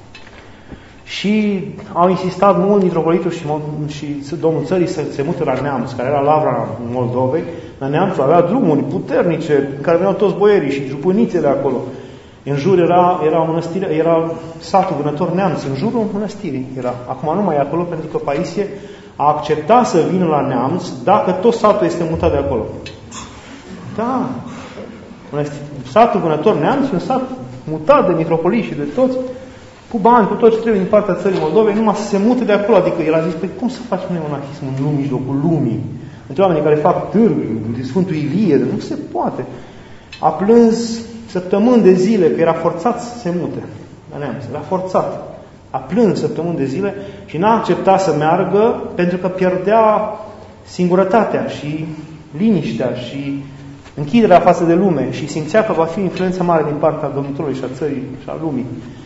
Și au insistat mult mitropolitul și, și domnul țării să se mute la Neamț, care era lavra Moldovei. La Neamț avea drumuri puternice, în care veneau toți boierii și jupânițele acolo. În jur era, era, mănăstire, era satul Vânător Neamț, în jurul mănăstirii era. Acum nu mai e acolo, pentru că Paisie a acceptat să vină la Neamț dacă tot satul este mutat de acolo. Da. Satul Vânător Neamț e un sat mutat de mitropolii și de toți, cu bani, cu tot ce trebuie din partea țării Moldovei, numai să se mute de acolo. Adică el a zis, păi cum să facem noi monahismul în lume, mijlocul lumii? Între oamenii care fac târguri, de Sfântul Ilie, nu se poate. A plâns săptămâni de zile că era forțat să se mute la Neamț. Era forțat. A plâns săptămâni de zile și n-a acceptat să meargă pentru că pierdea singurătatea și liniștea și închiderea față de lume și simțea că va fi influență mare din partea Domnului și a țării și a lumii.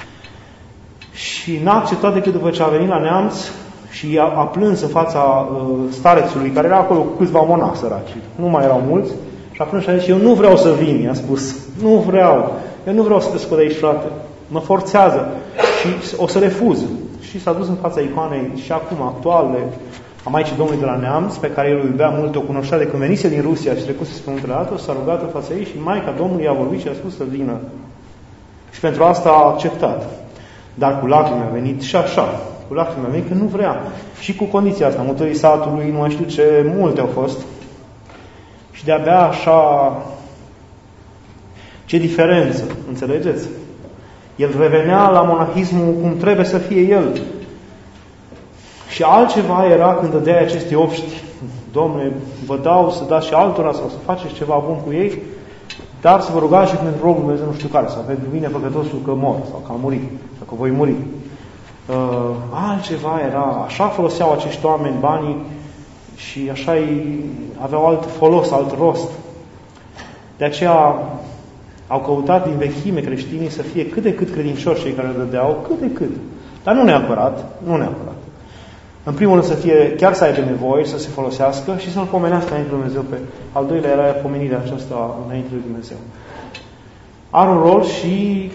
Și n-a acceptat decât după ce a venit la Neamț și a, a plâns în fața uh, starețului, care era acolo cu câțiva monahi săraci. Nu mai erau mulți. Și a plâns și a zis, eu nu vreau să vin, i-a spus. Nu vreau. Eu nu vreau să te scot de aici, frate. Mă forțează. Și o să refuz. Și s-a dus în fața icoanei și acum actuale a Maicii Domnului de la Neamț, pe care el o iubea mult, o cunoștea de când venise din Rusia și trecuse spre Muntele Atos, s-a rugat în fața ei și Maica Domnului a vorbit și a spus să vină. Și pentru asta a acceptat. Dar cu lacrimi a venit și așa. Cu lacrimi a venit că nu vrea. Și cu condiția asta, mutării satului, nu mai știu ce, multe au fost. Și de-abia așa, ce diferență, înțelegeți? El revenea la monahismul cum trebuie să fie el. Și altceva era când dădeai aceste obști. Dom'le, vă dau să dați și altora sau să faceți ceva bun cu ei, dar să vă rugați și pentru rogul Dumnezeu nu știu care, sau pentru mine păcătosul că mor, sau că am murit, sau că voi muri. Uh, altceva era, așa foloseau acești oameni banii și așa aveau alt folos, alt rost. De aceea au căutat din vechime creștinii să fie cât de cât credincioși cei care le dădeau, cât de cât. Dar nu neapărat, nu neapărat. În primul rând să fie, chiar să aibă nevoie, să se folosească și să-L pomenească înainte de Dumnezeu. Pe al doilea era pomenirea aceasta înainte de Dumnezeu. Are un rol și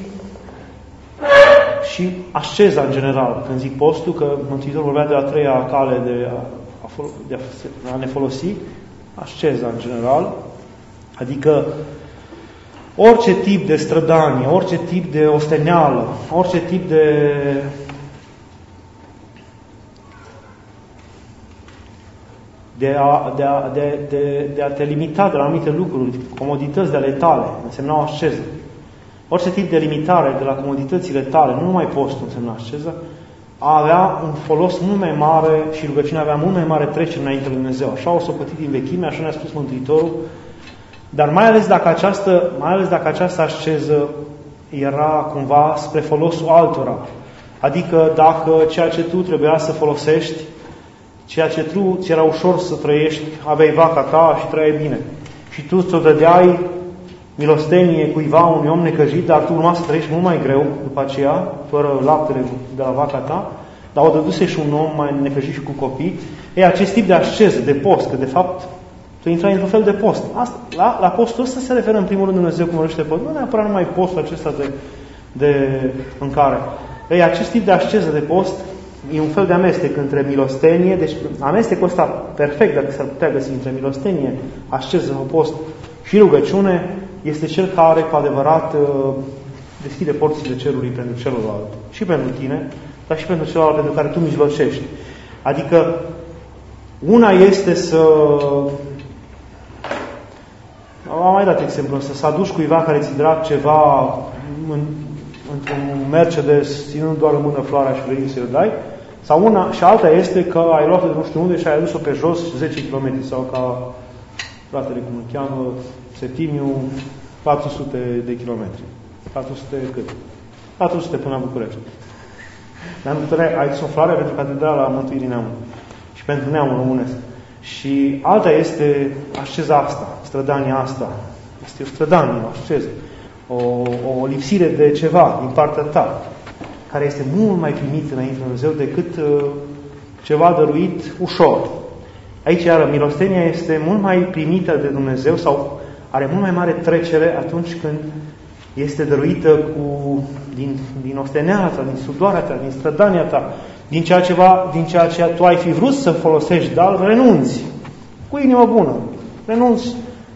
și asceza în general. Când zic postul, că Mântuitorul vorbea de a treia cale de a, de a, de a ne folosi, asceza în general, adică orice tip de strădanie, orice tip de osteneală, orice tip de de a, de, a, de, de, de a te limita de la anumite lucruri, comodități de ale tale, însemnau asceză. Orice tip de limitare de la comoditățile tale, nu numai postul însemna asceză, avea un folos mult mai mare și rugăciunea avea mult mai mare trecere înainte lui Dumnezeu. Așa o socotit din vechime, așa ne-a spus Mântuitorul, dar mai ales dacă această, mai ales dacă această asceză era cumva spre folosul altora. Adică dacă ceea ce tu trebuia să folosești, ceea ce tu ți era ușor să trăiești, aveai vaca ta și trăiai bine. Și tu ți-o dădeai milostenie cuiva, unui om necăjit, dar tu urma să trăiești mult mai greu după aceea, fără laptele de la vaca ta, dar o dăduse și un om mai necăjit și cu copii. Ei, acest tip de asceză, de post, că de fapt tu intrai într-un fel de post. Asta, la, la postul ăsta se referă în primul rând Dumnezeu cum vorbește post. Nu neapărat numai postul acesta de, de mâncare. Ei, acest tip de asceză de post e un fel de amestec între milostenie, deci amestecul ăsta perfect, dacă s-ar putea găsi între milostenie, asceză sau post și rugăciune, este cel care cu adevărat deschide porțile cerului pentru celălalt. Și pentru tine, dar și pentru celălalt pentru care tu mijlocești. Adică una este să... Am mai dat exemplu ăsta, să aduci cuiva care ți drag ceva în, într-un Mercedes, ținând doar în mână floarea și vrei să-i dai, sau una, și alta este că ai luat-o de nu știu unde și ai adus-o pe jos zece kilometri, sau ca fratele, cum îl cheamă, Setimiu, patru sute de kilometri. patru sute cât? patru sute până la București. Dar ai dus o floare pentru Catedrala Mântuirii Neamului și pentru neamul românesc. Și alta este asceza asta, strădania asta. Este o strădanie, o asceză. O, o lipsire de ceva din partea ta, care este mult mai primit înainte de Dumnezeu decât uh, ceva dăruit ușor. Aici, iară, milostenia este mult mai primită de Dumnezeu sau are mult mai mare trecere atunci când este dăruită cu, din, din osteneala ta, din sudoarea ta, din strădania ta, din ceea, ceva, din ceea ce tu ai fi vrut să folosești, dar renunți cu inimă bună. Renunți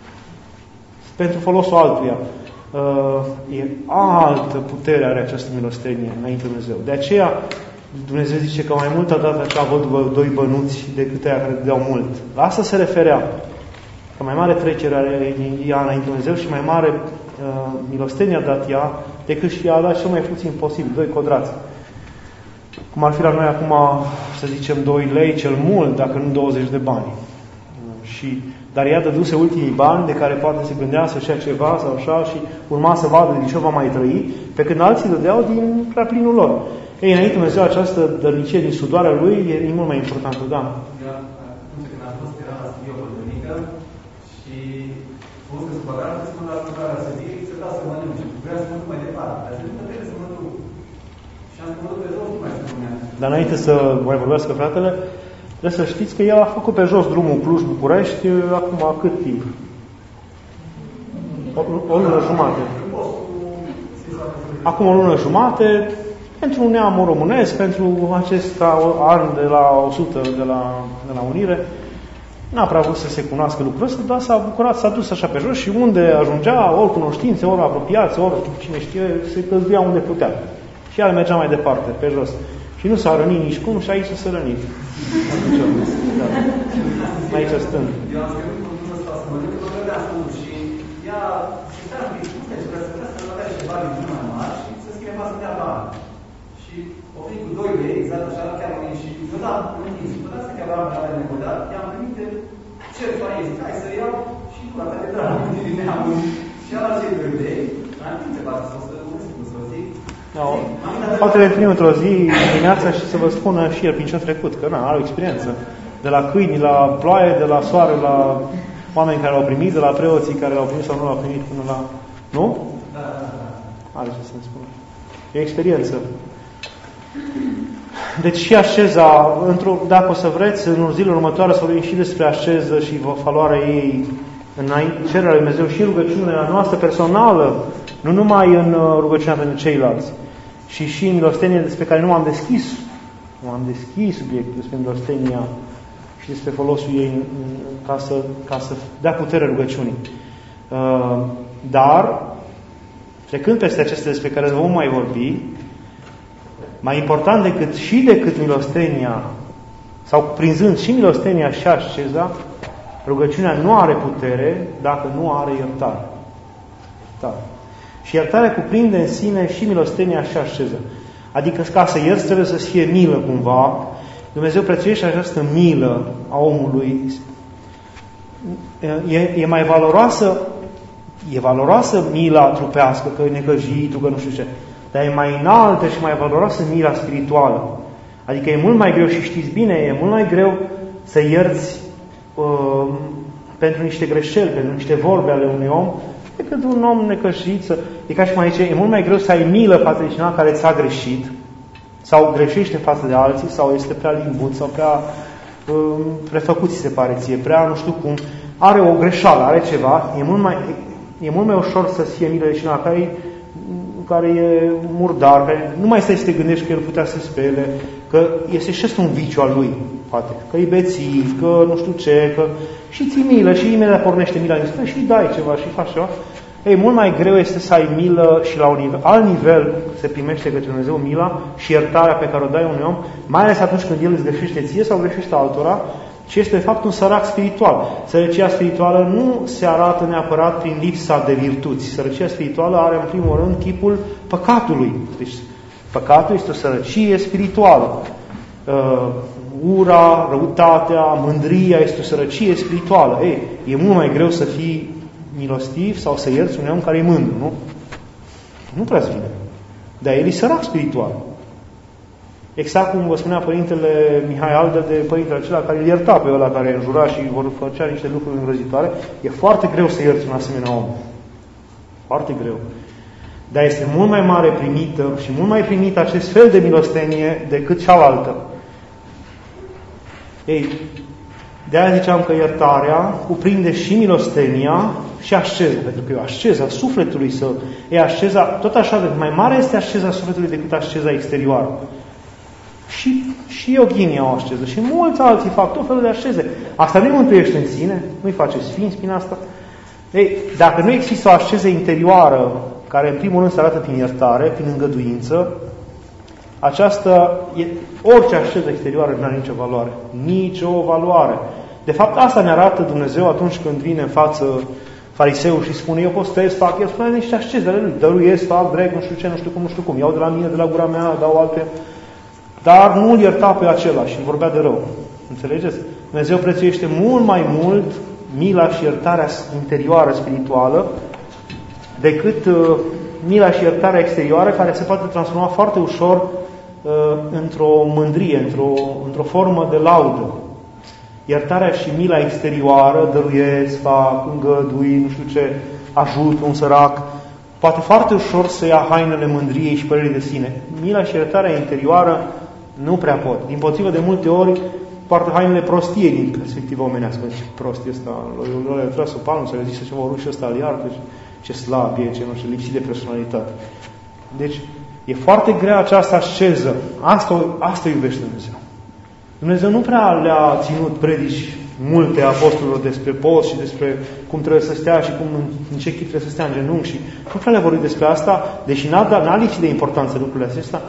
pentru folosul altuia. Uh, e altă putere are această milostenie înainte de Dumnezeu. De aceea Dumnezeu zice că mai mult a dat acea văduvă doi bănuți decât aia care dădeau mult. La asta se referea. Că mai mare trecere are ea înainte de Dumnezeu și mai mare uh, milostenie a dat ea decât și a dat cel mai puțin posibil, doi codrați. Cum ar fi la noi acum, să zicem, doi lei cel mult, dacă nu douăzeci de bani. Uh, și Dar ea dăduse ultimii bani de care poate se gândea să-și ia ceva sau așa și urma să vadă din ce va mai trăi, pe când alții dădeau din prea plinul lor. Ei, înainte Dumnezeu, această dărnicie din sudoarea lui e, e mult mai importantă, da. Atunci când a fost, era la studiu o duminică și fost în spărat, să spun la lucrarea să fie, să da să mănânci. Vrea să mă duc mai departe, dar zic că trebuie să mă duc. Și am spus pe jos, nu mai spunea. Dar înainte să mai vorbească fratele, trebuie să știți că el a făcut pe jos drumul Cluj-București acum cât timp? O, o lună jumate. Acum o lună jumate, pentru neamul românesc, pentru acest an de la o sută de la, de la Unire, n-a prea vrut să se cunoască lucrul ăsta, dar s-a bucurat, s-a dus așa pe jos și unde ajungea, ori cunoștințe, ori apropiați, ori cine știe, se căzduia unde putea. Și el mergea mai departe, pe jos. Și nu s-a rănit nici cum și aici s-a rănit. Da. Aici stând. se stai un pic, nu știu, să trebuie să plătești ceva din cel mai mari și să schimbe față de bani. Și o fi cu doi lei, exact așa, chiar am și eu da, nu știu, nu dați să chiar am la negodat, i-am primit de ce faci, zic, hai să iau și cu atât de dragă din neamul și ala cei doi lei, am timp ce faci, să să o zic. Poate veni într-o zi dimineața și să vă spună și el prin ce a trecut, că na, are o experiență. De la câini, la ploaie, de la soare, la oameni care l-au primit, de la preoții care l-au primit sau nu l-au primit până la... Nu? Da, da, da. Are ce să-mi spună. E experiență. Deci și asceza, într-o, dacă o să vreți, în zilele următoare să vorbim și despre asceză și valoarea ei în cererea lui Dumnezeu și rugăciunea noastră personală, nu numai în rugăciunea pentru ceilalți, și și în milostenie despre care nu am deschis, nu am deschis subiectul despre milostenia și despre folosul ei ca să, ca să dea putere rugăciunii. Dar, trecând peste acestea despre care vom mai vorbi, mai important decât și decât milostenia, sau prinzând și milostenia și asceza, rugăciunea nu are putere dacă nu are iertare. iertare. Și iertarea cuprinde în sine și milostenia și asceza. Adică ca să ierți trebuie să fie milă cumva. Dumnezeu prețuiește această milă a omului. E, e mai valoroasă, e valoroasă mila trupească, că e necăjitul, că nu știu ce. Dar e mai înaltă și mai valoroasă mila spirituală. Adică e mult mai greu și știți bine, e mult mai greu să ierți uh, pentru niște greșeli, pentru niște vorbe ale unui om, decât un om necăjit. Să... E ca și mai zice, e mult mai greu să ai milă față de cineva care ți-a greșit, sau greșește față de alții, sau este prea limbut, sau prea uh, prefăcut, se pare ție, prea nu știu cum, are o greșeală, are ceva, e mult mai, e mult mai ușor să fie milă de cineva care e care e murdar, care nu mai stai să te gândești că el putea să spele, că este și un viciu al lui, poate, că e bețiv, că nu știu ce, că și ții milă și imediat pornește mila din spre și dai ceva și faci ceva. Ei, mult mai greu este să ai milă și la un nivel, alt nivel se primește către Dumnezeu mila și iertarea pe care o dai unui om, mai ales atunci când el îți greșește ție sau greșește altora, și este de fapt un sărac spiritual. Sărăcia spirituală nu se arată neapărat prin lipsa de virtuți. Sărăcia spirituală are în primul rând chipul păcatului. Deci păcatul este o sărăcie spirituală. Uh, ura, răutatea, mândria este o sărăcie spirituală. Ei, e mult mai greu să fii milostiv sau să ierți un om care e mândru, nu? Nu prea vine. Dar el e sărac spiritual. Exact cum vă spunea Părintele Mihai Aldă de părintele acela care îl ierta pe ăla care înjura și vor făcea niște lucruri îngrozitoare, e foarte greu să ierți un asemenea om. Foarte greu. Dar este mult mai mare primită și mult mai primită acest fel de milostenie decât cealaltă. Ei, de-aia ziceam că iertarea cuprinde și milostenia și asceza, pentru că e o asceza sufletului său. E asceza, tot așa, mai mare este asceza sufletului decât asceza exterioară. Și, și Yoghinii au asceză și mulți alții fac tot felul de asceze. Asta nu-i mântuiește în sine, nu-i face sfinți prin asta. Ei, dacă nu există o asceză interioară, care în primul rând se arată prin iertare, prin îngăduință, aceasta, orice asceză exterioară nu are nicio valoare. Nicio valoare. De fapt, asta ne arată Dumnezeu atunci când vine în față fariseul și spune, eu postez, fac, el spune niște ascezele lui, dăruiesc, fac, dreg, nu știu ce, nu știu cum, nu știu cum, iau de la mine, de la gura mea, dau alte... Dar nu îl ierta pe acela și îl vorbea de rău. Înțelegeți? Dumnezeu prețuiește mult mai mult mila și iertarea interioară, spirituală, decât uh, mila și iertarea exterioară, care se poate transforma foarte ușor uh, într-o mândrie, într-o, într-o formă de laudă. Iertarea și mila exterioară, dăruiesc, fac, îngădui, nu știu ce, ajut un sărac, poate foarte ușor să ia hainele mândriei și părerii de sine. Mila și iertarea interioară nu prea pot. Dimpotrivă, de multe ori, poartă hainele prostiei din perspectiva omenească. Ce prost e ăsta, l-a tras o palmă, să le zice ceva urât și ăsta îl iartă, ce slab e, ce nu știu, lipsit de personalitate. Deci, e foarte grea această asceză. Asta, asta iubește Dumnezeu. Dumnezeu nu prea le-a ținut predici multe apostolilor despre post și despre cum trebuie să stea și cum, în ce chip trebuie să stea în genunchi și nu prea le-a vorbit despre asta, deși n-a, n-a lipsit de importanță lucrurile acestea,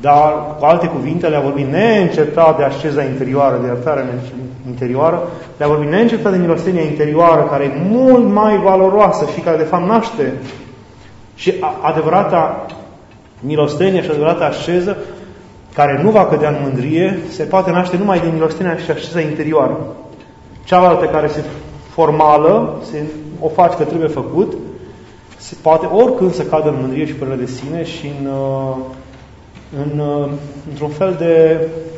Dar, cu alte cuvinte, le-a vorbit neîncetat de asceza interioară, de iertarea interioară, le-a vorbit neîncetat de milostenia interioară, care e mult mai valoroasă și care, de fapt, naște. Și adevărata milostenie și adevărata asceză, care nu va cădea în mândrie, se poate naște numai din milostenia și asceza interioară. Cealaltă, care se formală, se, o faci că trebuie făcut, se poate oricând să cadă în mândrie și părere de sine și în, în, într-un fel de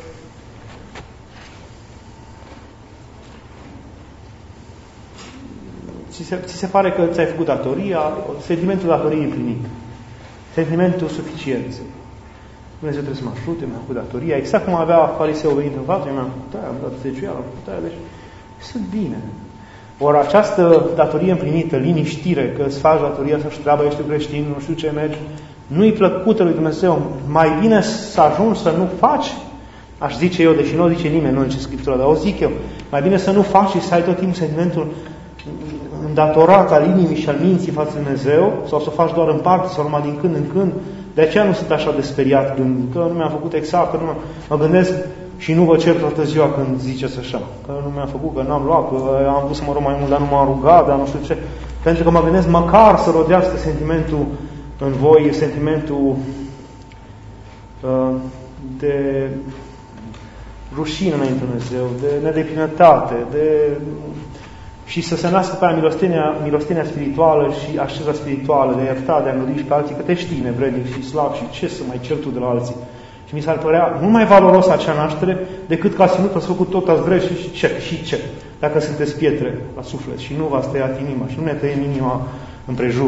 ți se, ți se pare că ți-ai făcut datoria, sentimentul datoriei împlinit, sentimentul suficienței. Dumnezeu trebuie să mă ajute, mi-a făcut datoria, exact cum avea fariseul venit în față, mi-a făcut aia, am dat zeciuială, am făcut aia, deci sunt bine. Ori această datorie împlinită, liniștire, că îți faci datoria să-și treabă, ești creștin, nu știu ce mergi, nu-i plăcută lui Dumnezeu. Mai bine să ajungi să nu faci, aș zice eu, deși nu o zice nimeni, nu în ce Scriptură, dar o zic eu, mai bine să nu faci și să ai tot timpul sentimentul îndatorat al inimii și al minții față de Dumnezeu, sau să o faci doar în parte, sau numai din când în când. De aceea nu sunt așa de speriat, când, că nu mi-am făcut exact, că nu mă gândesc și nu vă cer toată ziua când ziceți așa, că nu mi-am făcut, că n-am luat, că am vrut să mă rog mai mult, dar nu m-am rugat, dar nu știu ce. Pentru că mă gândesc măcar să rodească sentimentul în voi, sentimentul uh, de rușine înainte de Dumnezeu, de nedeplinătate, de... și să se nască pe aia milostenia, milostenia spirituală și asceza spirituală, de a ierta, de a îngădui și pe alții, că te știi nevrednic și slab și ce să mai cer tu de la alții. Și mi s-ar părea mult mai valoros acea naștere decât că ați ținut, ați făcut tot, ați greșit și ce, și ce, dacă sunteți pietre la suflet și nu v-ați tăiat inima și nu ne tăiem inima împrejur.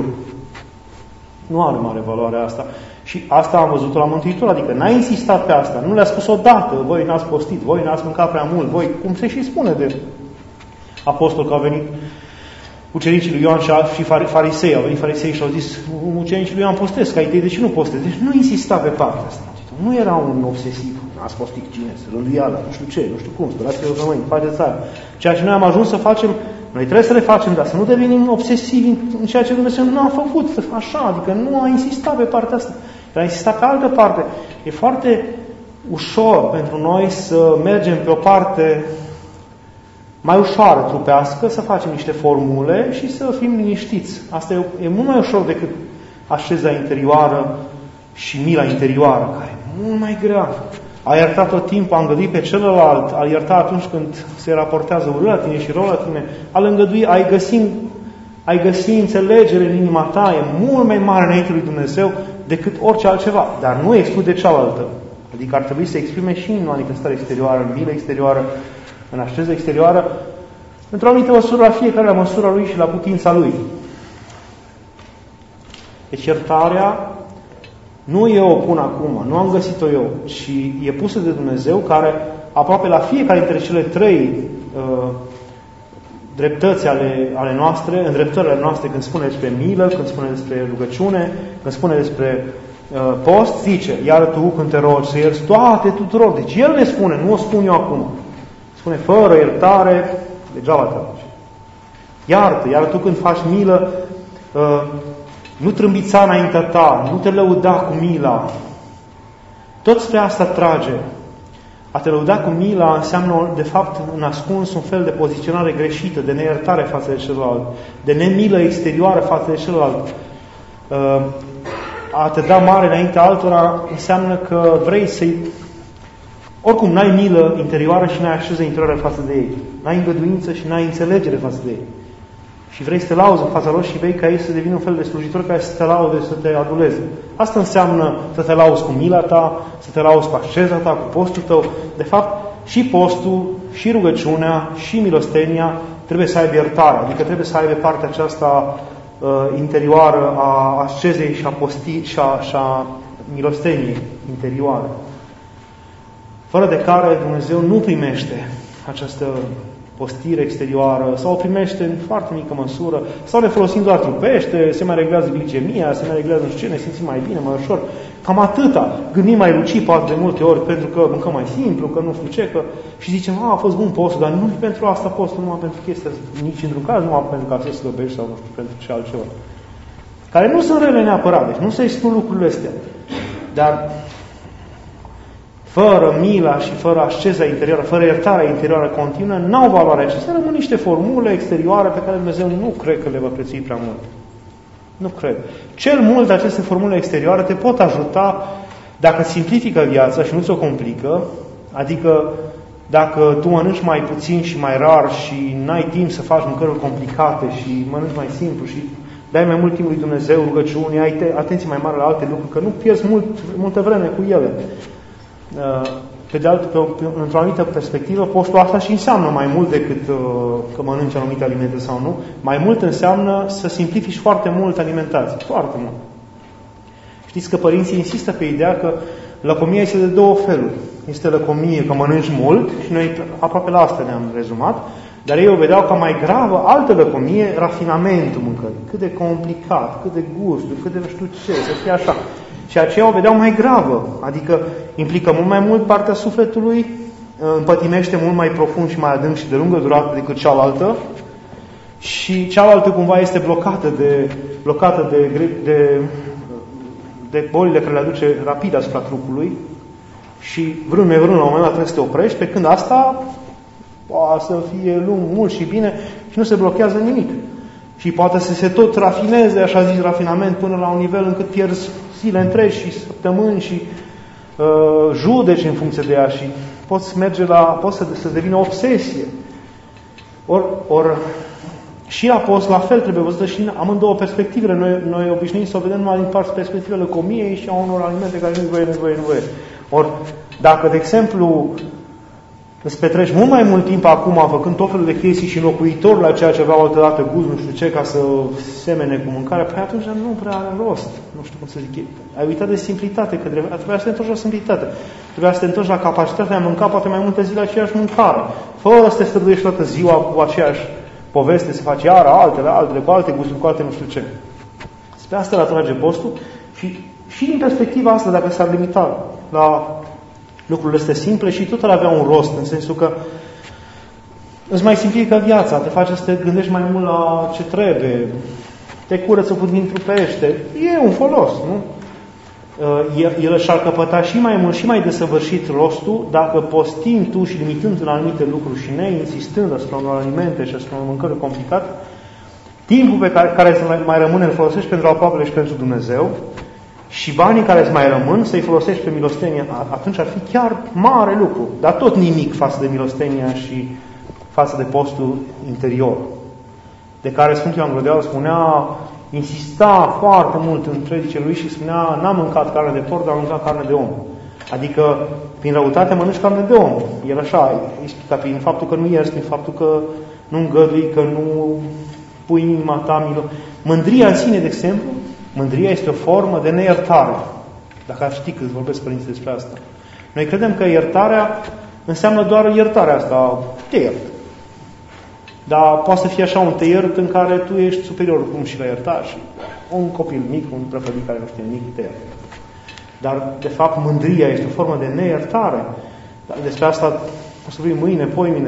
Nu are mare valoare asta. Și asta am văzut-o la Mântuitor, adică n-a insistat pe asta, nu le-a spus odată, voi n-ați postit, voi n-ați mâncat prea mult, voi, cum se și spune de apostol, că au venit ucenicii lui Ioan și farisei, au venit farisei și au zis, ucenicii lui Ioan postesc, ca ei, deci nu postesc. Deci nu insista pe partea asta. Nu era un obsesiv, n-ați postit cine, rânduială, nu știu ce, nu știu cum, spălați-vă pe mâini, faceți aia. Ceea ce noi am ajuns să facem, noi trebuie să le facem, dar să nu devenim obsesivi în ceea ce Dumnezeu nu a făcut, așa, adică nu a insistat pe partea asta, dar a insistat pe altă parte. E foarte ușor pentru noi să mergem pe o parte mai ușoară trupească, să facem niște formule și să fim liniștiți. Asta e, e mult mai ușor decât așeza interioară și mila interioară, care e mult mai grea. A iertat tot timpul, a îngăduit pe celălalt, a iertat atunci când se raportează urât la tine și rău la tine, a-l îngădui, ai găsi, ai găsi înțelegere în inima ta, e mult mai mare înainte lui Dumnezeu decât orice altceva, dar nu exclude cealaltă. Adică ar trebui să exprime și în manifestare exterioară, în milă exterioară, în așeză exterioară, într-o anumită măsură, la fiecare la măsura lui și la putința lui. Deci iertarea nu eu o pun acum, nu am găsit-o eu, ci e pusă de Dumnezeu, care aproape la fiecare dintre cele trei uh, dreptăți ale, ale noastre, îndreptările noastre, când spune despre milă, când spune despre rugăciune, când spune despre uh, post, zice, iar tu când te rogi să ierți toate tuturor. Deci El ne spune, nu o spun eu acum. Spune, fără iertare, degeaba te rogi. Iartă, iar tu când faci milă, uh, nu trâmbița înaintea ta, nu te lăuda cu mila. Tot spre asta trage. A te lăuda cu mila înseamnă, de fapt, în ascuns un fel de poziționare greșită, de neiertare față de celălalt, de nemilă exterioară față de celălalt. A te da mare înaintea altora înseamnă că vrei să-i... Oricum, n-ai milă interioară și n-ai așeză interioară față de ei. N-ai îngăduință și n-ai înțelegere față de ei. Și vrei să te lauzi în fața lor și vrei ca ei să devină un fel de slujitor care să te laude, să te aduleze. Asta înseamnă să te lauzi cu mila ta, să te lauzi cu asceza ta, cu postul tău. De fapt, și postul, și rugăciunea, și milostenia trebuie să aibă iertare. Adică trebuie să aibă partea aceasta uh, interioară a ascezei și a, posti, și a, și a milosteniei interioare. Fără de care Dumnezeu nu primește această postire exterioară, sau o primește în foarte mică măsură, sau ne folosim doar trupește, se mai reglează glicemia, se mai reglează nu știu ce, ne simțim mai bine, mai ușor. Cam atâta. Gândim mai luci poate de multe ori, pentru că mâncăm mai simplu, că nu știu ce, că... și zicem, a, a fost bun postul, dar nu pentru asta postul, numai pentru chestia, nici într-un caz, numai pentru ca să slăbești sau nu știu, pentru ce altceva. Care nu sunt rele neapărat, deci nu se exclud lucrurile astea. Dar fără mila și fără asceza interioară, fără iertarea interioară continuă, n-au valoare. Acestea rămân niște formule exterioare pe care Dumnezeu nu cred că le va prețui prea mult. Nu cred. Cel mult aceste formule exterioare te pot ajuta dacă simplifică viața și nu ți-o complică, adică dacă tu mănânci mai puțin și mai rar și n-ai timp să faci mâncăruri complicate și mănânci mai simplu și dai mai mult timp lui Dumnezeu, rugăciuni, ai te, atenție mai mare la alte lucruri, că nu pierzi mult, multă vreme cu ele. Pe de altă, pe, într-o anumită perspectivă, postul asta și înseamnă mai mult decât uh, că mănânci anumite alimente sau nu. Mai mult înseamnă să simplifici foarte mult alimentația. Foarte mult. Știți că părinții insistă pe ideea că lăcomia este de două feluri. Este lăcomie că mănânci mult și noi aproape la asta ne-am rezumat, dar ei o vedeau ca mai gravă altă lăcomie, rafinamentul mâncării. Cât de complicat, cât de gusturi, cât de nu știu ce, să fie așa. Și aceea o vedeau mai gravă, adică implică mult mai mult partea sufletului, împătimește mult mai profund și mai adânc și de lungă durată decât cealaltă și cealaltă cumva este blocată de, blocată de, de, de bolile care le aduce rapid asupra trupului și vrând nevrând la un moment dat trebuie să te oprești, pe când asta poate să fie lung, mult și bine și nu se blochează nimic. Și poate să se tot rafineze, așa zis, rafinament, până la un nivel încât pierzi zile întregi și săptămâni și uh, judeci în funcție de ea și poți merge la, poți să, să devină obsesie. Ori, or, și la post, la fel, trebuie văzută și în amândouă perspectivele. Noi, noi obișnuim să o vedem numai din partea perspectivele comiei și a unor alimente care nu-i voie, nu-i voie, nu-i voie. Ori, dacă, de exemplu, îți petreci mult mai mult timp acum făcând tot felul de chestii și înlocuitor la ceea ce aveau altădată gust, nu știu ce, ca să semene cu mâncarea, păi atunci nu prea are rost. Nu știu cum să zic. Ai uitat de simplitate, că trebuia să te întorci la simplitate. Trebuia să te întorci la capacitatea de a mânca poate mai multe zile aceeași mâncare. Fără să te străduiești toată ziua cu aceeași poveste, să faci iară altele, altele, cu alte gusturi, cu alte nu știu ce. Spre asta îl atrage postul și, și din perspectiva asta, dacă s-ar limita la lucrurile astea simple și tot ar avea un rost, în sensul că îți mai simplifică viața, te face să te gândești mai mult la ce trebuie, te curăță puțin trupește, e un folos, nu? El, el își ar căpăta și mai mult și mai desăvârșit rostul dacă postim tu și limitând în anumite lucruri și neinsistând asupra unor alimente și asupra unor mâncări complicate, timpul pe care, care să mai rămâne îl folosești pentru aproapele și pentru Dumnezeu și banii care îți mai rămân să-i folosești pe milostenie, atunci ar fi chiar mare lucru, dar tot nimic față de milostenia și față de postul interior, de care Sfântul Ioan Gură de Aur spunea, insista foarte mult în predicile lui și spunea, n-am mâncat carne de porc, dar am mâncat carne de om. Adică, prin răutate mănânci carne de om. El așa, explica prin faptul că nu ierți, prin faptul că nu îngădui, că nu pui în inima ta milă. Mândria în sine, de exemplu, mândria este o formă de neiertare. Dacă ar ști cât vorbesc părinții despre asta. Noi credem că iertarea înseamnă doar iertarea asta. Te iert. Dar poate să fie așa un te iert în care tu ești superior cum și la iertare și un copil mic, un prăpădit care nu știe nimic, te iert. Dar, de fapt, mândria este o formă de neiertare. Despre asta o să vorbim mâine, poimine.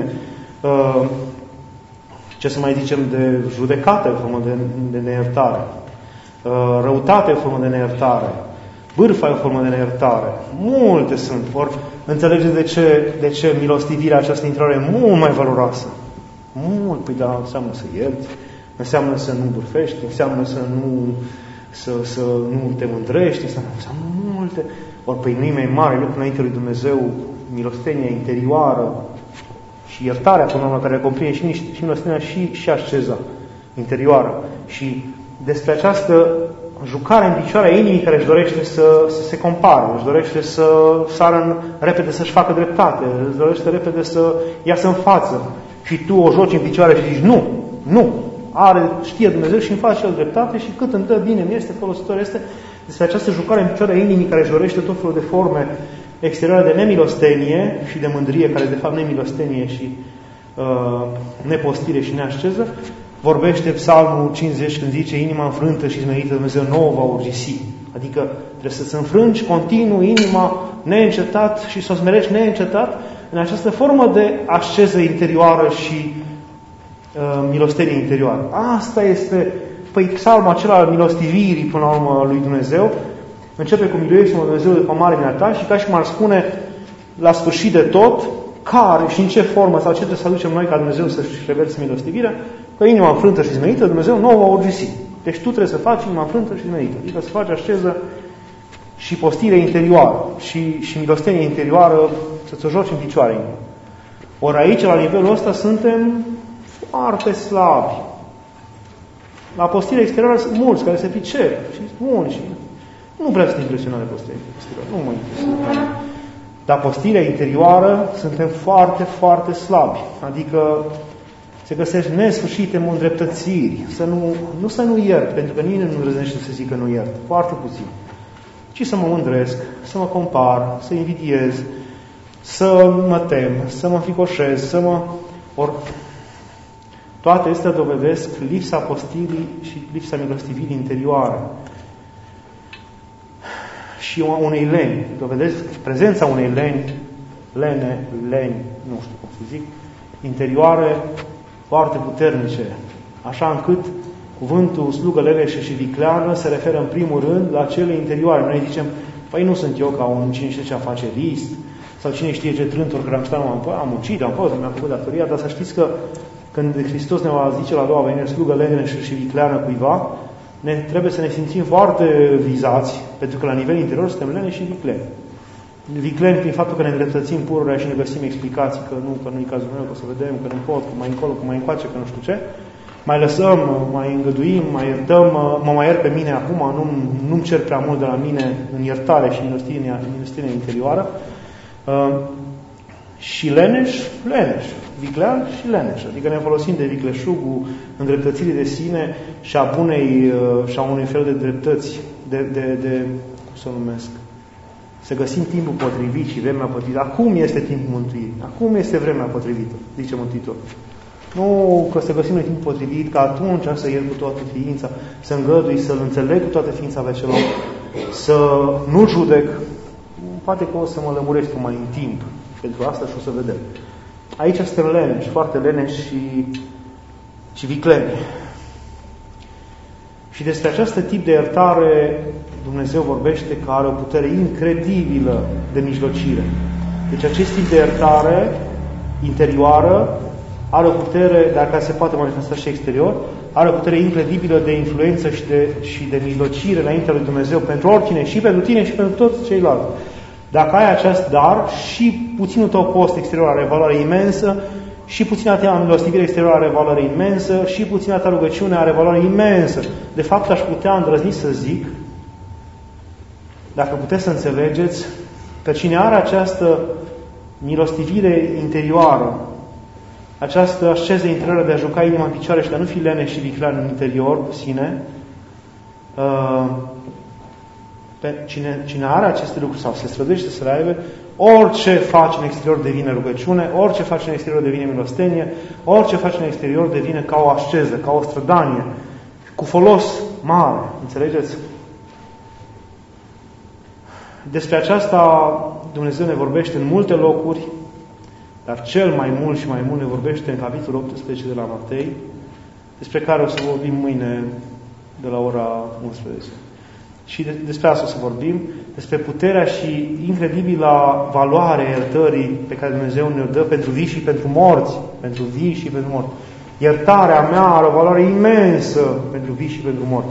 Ce să mai zicem de judecată, o formă de, de neiertare. Răutate, o formă de neiertare. Bârfa e o formă de neiertare. Multe sunt. Or, înțelegeți de ce, de ce milostivirea aceasta intrare e mult mai valoroasă. Mult, păi da, înseamnă să ierți, înseamnă să nu bârfești, înseamnă să nu, să, să nu te mândrești, înseamnă, înseamnă multe. Ori păi nu-i mai mare lucru înainte lui Dumnezeu, milostenia interioară și iertarea, până la urmă, care comprinde și, și milostenia și, și asceza interioară. Și despre această jucare în picioare a inimii care își dorește să, să se compare, își dorește să sară în, repede să-și facă dreptate, își dorește repede să iasă în față. Și tu o joci în picioare și zici, nu, nu, are, știe Dumnezeu și îmi face el dreptate și cât îmi dă bine mi este, folositor este, despre această jucare în picioare a inimii care își dorește tot felul de forme exterioare de nemilostenie și de mândrie, care de fapt nemilostenie și uh, nepostire și neasceză, vorbește Psalmul cincizeci când zice, inima înfrântă și smerită Dumnezeu nouă va urgisi. Adică trebuie să-ți înfrângi continuu inima neîncetat și să o smerești neîncetat în această formă de asceză interioară și uh, milostenie interioară. Asta este, păi psalmul acela al milostivirii până la urmă lui Dumnezeu, începe cu miluiește-mă Dumnezeu de pe marinea ta și ca și cum ar spune, la sfârșit de tot, care și în ce formă sau ce trebuie să aducem noi ca Dumnezeu să-și reverse milostivirea, că inima înfrântă și zmenită, Dumnezeu nu o va urgisi. Deci tu trebuie să faci inima înfrântă și zmenită. Adică să faci asceză și postire interioară și, și milostenie interioară, să-ți o joci în picioare. Ori aici, la nivelul ăsta, suntem foarte slabi. La postire exterioară sunt mulți care se pricep și bun și nu prea sunt impresionat de postire exterioară. Nu mă impresionează. Dar postirea interioară suntem foarte, foarte slabi. Adică se găsește nesfârșite îndreptățiri. Să nu, nu să nu iert, pentru că nimeni nu îndrăznește să zică nu iert. Foarte puțin. Ci să mă mândresc, să mă compar, să invidiez, să mă tem, să mă înfricoșez, să mă... Or, toate astea dovedesc lipsa postirii și lipsa milostivirii interioare. Și unei leni. Dovedesc prezența unei leni, lene, leni, nu știu cum să zic, interioare foarte puternice. Așa încât cuvântul slugă leneșă și vicleană se referă în primul rând la cele interioare. Noi zicem, păi nu sunt eu ca un cine știe ce afacerist, sau cine știe ce trântor, că am stat, am, am muncit, am fost, mi-am făcut datoria, dar să știți că când Hristos ne va zice la a doua venire slugă leneșă și vicleană cuiva, ne, trebuie să ne simțim foarte vizați, pentru că la nivel interior suntem lene și vicleni. Vicleni prin faptul că ne îndreptățim pururea și ne găsim explicații că nu, că nu-i cazul meu, că o să vedem, că nu pot, că mai încolo, că mai încoace, că nu știu ce. Mai lăsăm, mai îngăduim, mai iertăm, mă mai iert pe mine acum, nu, nu-mi cer prea mult de la mine în iertare și în milostenie interioară. Uh, și leneș, leneș, viclean și leneș. Adică ne folosim de vicleșugul îndreptățirii de sine și a bunei uh, și a unui fel de dreptăți, de, de, de cum să numesc, să găsim timpul potrivit și vremea potrivită. Acum este timpul mântuirii. Acum este vremea potrivită, zice Mântuitorul. Nu că să găsim în timpul potrivit, că atunci să iert cu toată ființa, să îngădui, să-L înțeleg cu toată ființa pe celor, să nu judec. Poate că o să mă lămuresc mai în timp pentru asta și o să vedem. Aici suntem leneși, foarte leneși și, și vicleni. Și despre acest tip de iertare Dumnezeu vorbește că are o putere incredibilă de mijlocire. Deci acest tip de iertare interioară are o putere, dacă se poate manifesta și exterior, are o putere incredibilă de influență și de, și de mijlocire înaintea lui Dumnezeu pentru oricine, și pentru tine și pentru toți ceilalți. Dacă ai acest dar, și puținul tău post exterior are valoare imensă, și puțina ta milostivire exterior are valoare imensă, și puțina ta rugăciune are valoare imensă. De fapt, aș putea îndrăzni să zic, dacă puteți să înțelegeți, că cine are această milostivire interioară, această asceză interioară de a juca inima în picioare și de a nu fi lene și viclean în interior cu sine, uh, pe cine, cine are aceste lucruri sau se străduiește să le aibă, orice face în exterior devine rugăciune, orice face în exterior devine milostenie, orice face în exterior devine ca o asceză, ca o strădanie, cu folos mare. Înțelegeți? Despre aceasta Dumnezeu ne vorbește în multe locuri, dar cel mai mult și mai mult ne vorbește în capitolul optsprezece de la Matei, despre care o să vorbim mâine de la ora unsprezece. Și de, despre asta o să vorbim, despre puterea și incredibila valoare iertării pe care Dumnezeu ne-o dă pentru vii și pentru morți. Pentru vii și pentru morți. Iertarea mea are o valoare imensă pentru vii și pentru morți.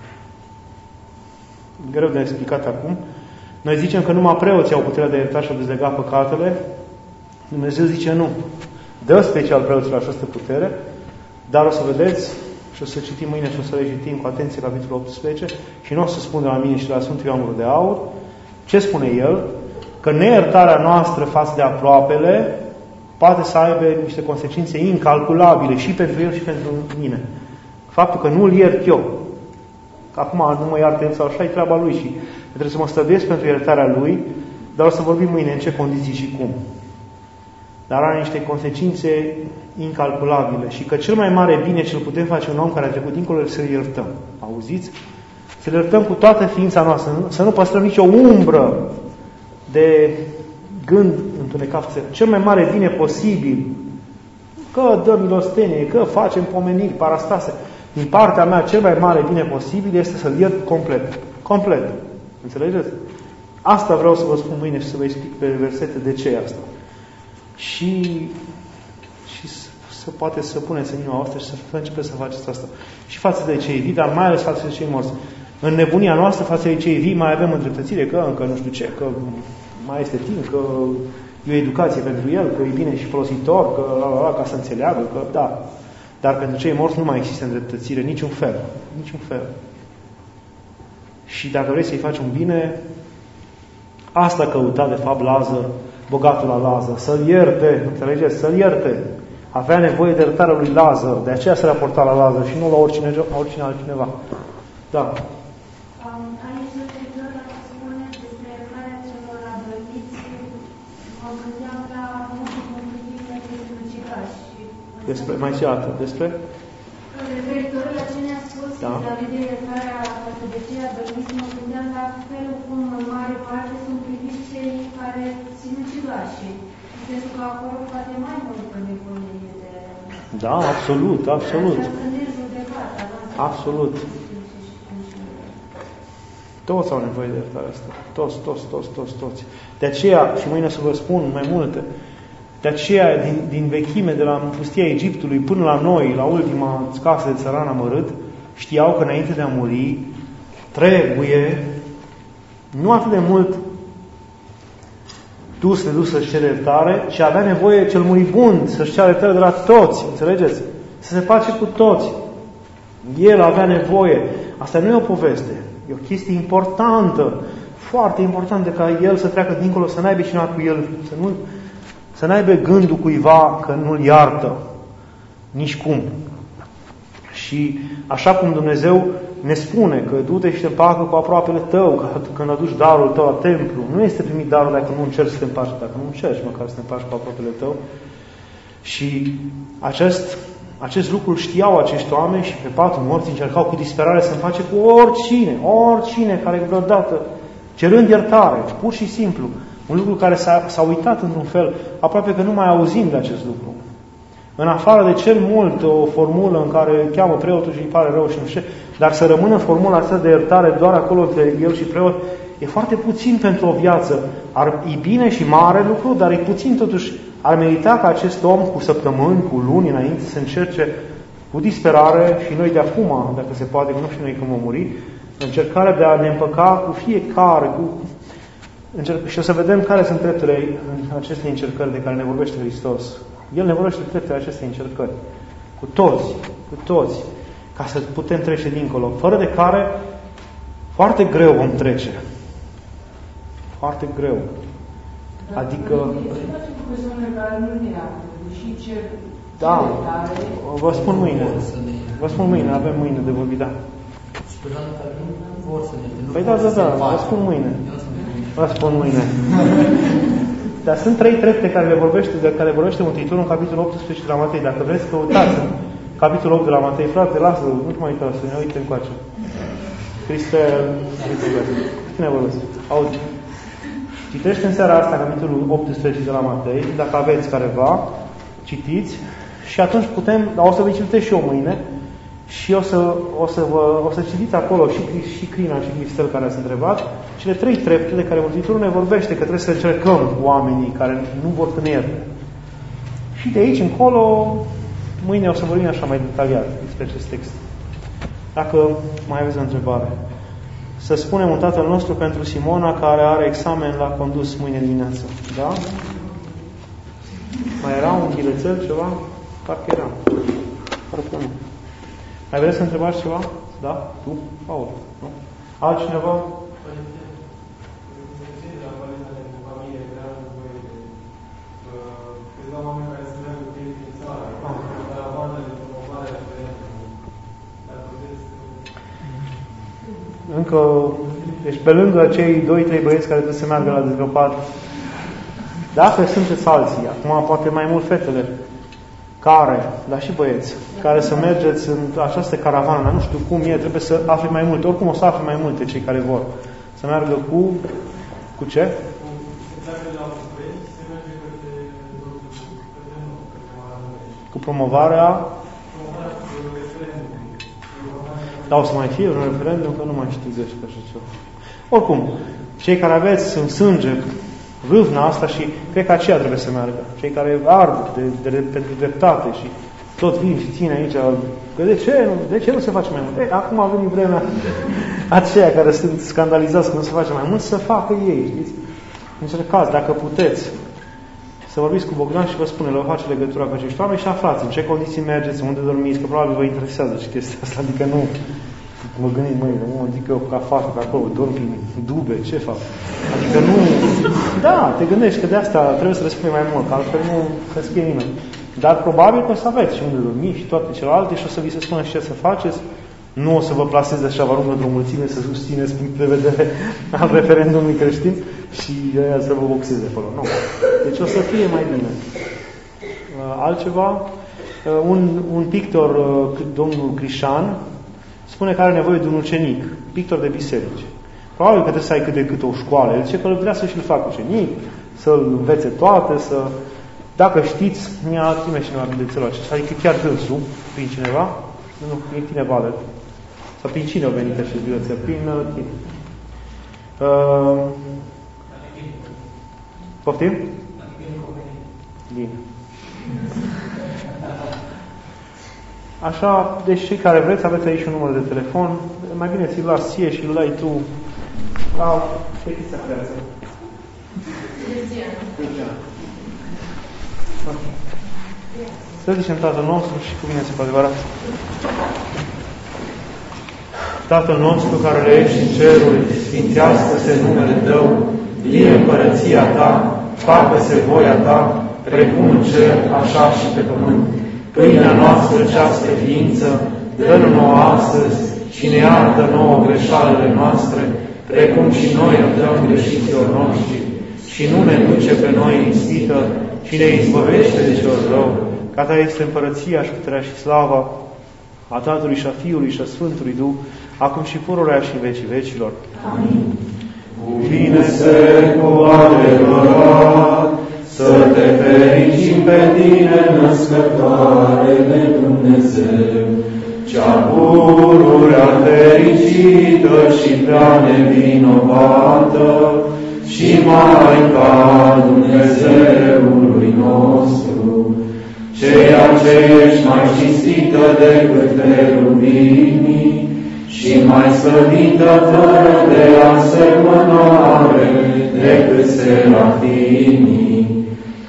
Greu de explicat acum. Noi zicem că numai preoții au puterea de a ierta și a dezlega păcatele. Dumnezeu zice nu. Dă special preoților această putere, dar o să vedeți, și o să citim mâine și o să le citim cu atenție capitolul optsprezece, și nu o să spun de la mine și de la Sfântul Ioan Gură de Aur. Ce spune el? Că neiertarea noastră față de aproapele poate să aibă niște consecințe incalculabile și pentru el și pentru mine. Faptul că nu-l iert eu. Acum nu mă iartă el sau așa, e treaba lui și trebuie să mă străduiesc pentru iertarea lui, dar o să vorbim mâine în ce condiții și cum. Dar are niște consecințe incalculabile și că cel mai mare bine ce îl putem face un om care a trecut dincolo să-l iertăm. Auziți? Să-l iertăm cu toată ființa noastră, să nu păstrăm nicio umbră de gând întunecat. Cel mai mare bine posibil, că dă milostenie, că facem pomeniri, parastase, din partea mea cel mai mare bine posibil este să-l iert complet. Complet. Înțelegeți? Asta vreau să vă spun mâine și să vă explic pe versete de ce e asta. Și, și să, să poate să puneți în inima voastră și să începeți să faceți asta. Și față de cei vii, dar mai ales față de cei morți. În nebunia noastră față de cei vii mai avem îndreptățire că încă nu știu ce, că mai este timp, că e o educație pentru el, că e bine și folositor, că la, la, la, ca să înțeleagă, că da. Dar pentru cei morți nu mai există îndreptățire, niciun fel. Niciun fel. Și dacă vrei să-i faci un bine, asta căuta de fapt Lazar, bogatul la Lazar, să-l ierte, înțelegeți? Să-l ierte. Avea nevoie de iertarea lui Lazar, de aceea se raporta la Lazar și nu la oricine, oricine altcineva. Da. Aici referitor la ce spune despre iertarea celor adormiți, mă gândeam la modul mântuirii pentru ucigași. Despre, mai ce dată? Despre? Referitor la ce ne-a spus da. David de iertarea față de cei adormiți, mă gândeam la felul cum în mare parte sunt priviți cei care țin ucigașii. Pentru că acolo poate mai multă nevoie de... Da, absolut, absolut. Judecata, absolut. Toți au nevoie de iertarea asta. Toți, toți, toți, toți, toți. De aceea, și mâine să vă spun mai multe, de aceea, din, din vechime, de la pustia Egiptului până la noi, la ultima casă de țăran amărât, știau că înainte de a muri, trebuie, nu atât de mult tu să te duci să-și cere iertare, ci avea nevoie cel muribund să-și ceară iertare de la toți, înțelegeți? Să se face cu toți. El avea nevoie. Asta nu e o poveste. E o chestie importantă, foarte importantă, ca el să treacă dincolo, să n-aibă cineva cu el, să nu, să n-aibă gândul cuiva că nu-l iartă. Nici cum. Și așa cum Dumnezeu ne spune că du-te și te împacă cu aproapele tău, că când aduci darul tău la templu, nu este primit darul dacă nu încerci să te împaci, dacă nu încerci măcar să te împaci cu aproapele tău. Și acest, acest lucru știau acești oameni și pe patul morții încercau cu disperare să împace cu oricine, oricine care vreodată, cerând iertare, pur și simplu. Un lucru care s-a, s-a uitat într-un fel, aproape că nu mai auzim de acest lucru. În afară de cel mult o formulă în care cheamă preotul și îi pare rău și nu știu ce, dar să rămână formula asta de iertare doar acolo între el și preot, e foarte puțin pentru o viață. Ar, e bine și mare lucru, dar e puțin totuși. Ar merita ca acest om cu săptămâni, cu luni înainte să încerce cu disperare și noi de acum, dacă se poate, că nu știu noi când vom muri, încercarea de a ne împăca cu fiecare, cu... Încerc... și o să vedem care sunt treptele în aceste încercări de care ne vorbește Hristos. El ne vorbește treptele acestei încercări. Cu toți, cu toți, ca să putem trece dincolo, fără de care foarte greu vom trece. Foarte greu. Dar adică... Ce face cu persoanele care nu ne iartă? Deși cer... Da, vă spun mâine. Vă spun mâine, avem mâine de vorbit, da. Păi da, da, da, vă spun mâine. Vă spun mâine. Dar sunt trei trepte care le vorbește, de care vorbește Mântuitorul în capitolul optsprezece de la Matei. Dacă vreți, căutați în capitolul opt de la Matei. Frate, lasă, nu te mai uita să ne uite încoace. Cristel, cine vorbesc? Auzi. Citește în seara asta capitolul optsprezece de la Matei, dacă aveți careva, citiți și atunci putem, dar o să vă citesc și eu mâine și o să, o să, vă, o să citiți acolo și, și Crina și Cristel care ați întrebat, cele trei trepte de care Mântuitorul ne vorbește, că trebuie să încercăm oamenii care nu vor să ne ierte. Și de aici încolo, mâine o să vorbim așa mai detaliat despre acest text. Dacă mai aveți o întrebare. Să spunem un Tatăl nostru pentru Simona, care are examen la condus mâine dimineață. Da? Mai era un bilețel, ceva? Parcă era. Parcă nu. Mai vreți să întrebați ceva? Da? Tu? Paul? Nu? Altcineva? Încă, deci pe lângă cei doi, trei băieți care trebuie să meargă la dezgropat, dacă sunteți alții, acum poate mai mult fetele, care, dar și băieți, care să mergeți în această caravană, nu știu cum e, trebuie să afli mai multe, oricum o să afli mai multe cei care vor. Să meargă cu, cu ce? Cu promovarea. Dar o să mai fie un referendum, că nu mai știu despre așa ceva. Oricum, Cei care aveți în sânge râvna asta și cred că aceea trebuie să meargă. Cei care ard de, de, de, pentru dreptate și tot vin și ține aici, că de ce nu, de ce nu se face mai mult? Ei, acum a venit vremea aceia care sunt scandalizați că nu se face mai mult, să facă ei, știți? Încercați, dacă puteți, să vorbiți cu Bogdan și vă spune, vă face legătura cu acești oameni și aflați în ce condiții mergeți, unde dormiți, că probabil vă interesează și chestia asta, adică nu mă gândiți, măi, nu zic eu ca fac acolo, dorm prin dube, ce fac? Adică nu... Da, te gândești că de asta trebuie să le spui mai mult, că altfel nu se scrie nimeni. Dar probabil că o să aveți și unde dormi și toate celelalte și o să vi se spună și ce să faceți. Nu o să vă plaseze așa, vă aruncă într-o mulțime să susțineți punct de vedere al referendumului creștin și aia să vă boxeze acolo. Nu. Deci o să fie mai bine. Altceva, un, un pictor, domnul Crișan, spune că are nevoie de un ucenic, pictor de biserici. Probabil că trebuie să ai cât de cât o școală. El zice că vrea să și-l facă ucenic, să-l învețe toate, să... Dacă știți, mi-a trimis cineva bilețelul acesta, adică chiar dânsul, prin cineva, nu, prin tine, Valer. Sau prin cine au venit acest bilețel? Prin uh, tine. Uh, poftim? Bine. Așa, deci cei care vreți, aveți aici un număr de telefon, mai bine ți-l las ție și îl dai tu la petiția creață. Să zicem Tatăl nostru și cu mine se cu adevărat. Tatăl nostru care le ești în ceruri, sfințească-se numele Tău, vie împărăția Ta, facă-se voia Ta, precum în cer, așa și pe pământ. Pâinea noastră cea spre ființă, dă-ne nouă astăzi și ne iartă nouă greșalele noastre, precum și noi iertăm greșiților noștri. Și nu ne duce pe noi în ispită, ci ne izbăvește de cel rău, că Ta este împărăția și puterea și slava a Tatălui și a Fiului și a Sfântului Duh, acum și pururea și în vecii vecilor. Amin. Cuvine-se cu adevărat, să te fericim pe Tine, născătoare de Dumnezeu, cea pururea fericită și prea nevinovată, și Maica Dumnezeului nostru, ceea ce ești mai cinstită decât cherubimii și mai slăvită fără de asemănare decât serafimii,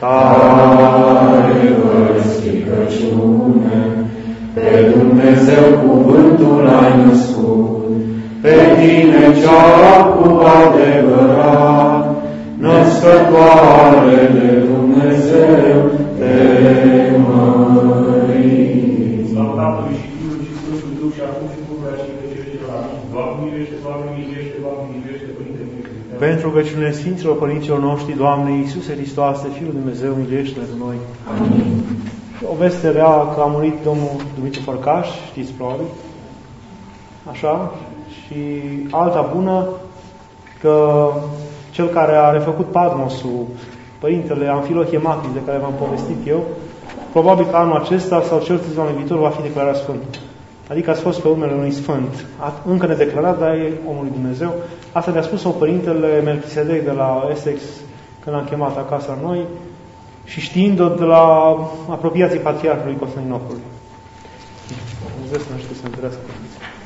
care fără stricăciune pe Dumnezeu cuvântul ai născut, pe Tine cea cu adevărat, născătoare de Dumnezeu, te mărim. Slavă Tatălui și Fiului și Sfântului Duh și acum și pururea și în vecii vecilor. Amin. Doamne miluiește, Doamne miluiește, Doamne miluiește, Părinte miluiește. Pentru rugăciunile Sfinților Părinților noștri, Doamne Iisuse Hristoase, Fiul Dumnezeu, miluiește-ne pe noi. Amin. O veste rea că a murit domnul Dumitru Fărcaș, știți probabil. Așa? Și alta bună, că cel care a refăcut Patmosul, Părintele Amfilohie Macris, de care v-am povestit eu, probabil că anul acesta sau cel târziu anul viitor va fi declarat Sfânt. Adică ați fost pe urmele unui Sfânt. Încă nedeclarat, dar e omul lui Dumnezeu. Asta ne-a spus-o Părintele Melchisedec de la Essex, când l-am chemat acasă la noi, și știind-o de la apropiații Patriarhului Constantinopolului. Dumnezeu să ne știe să întărească.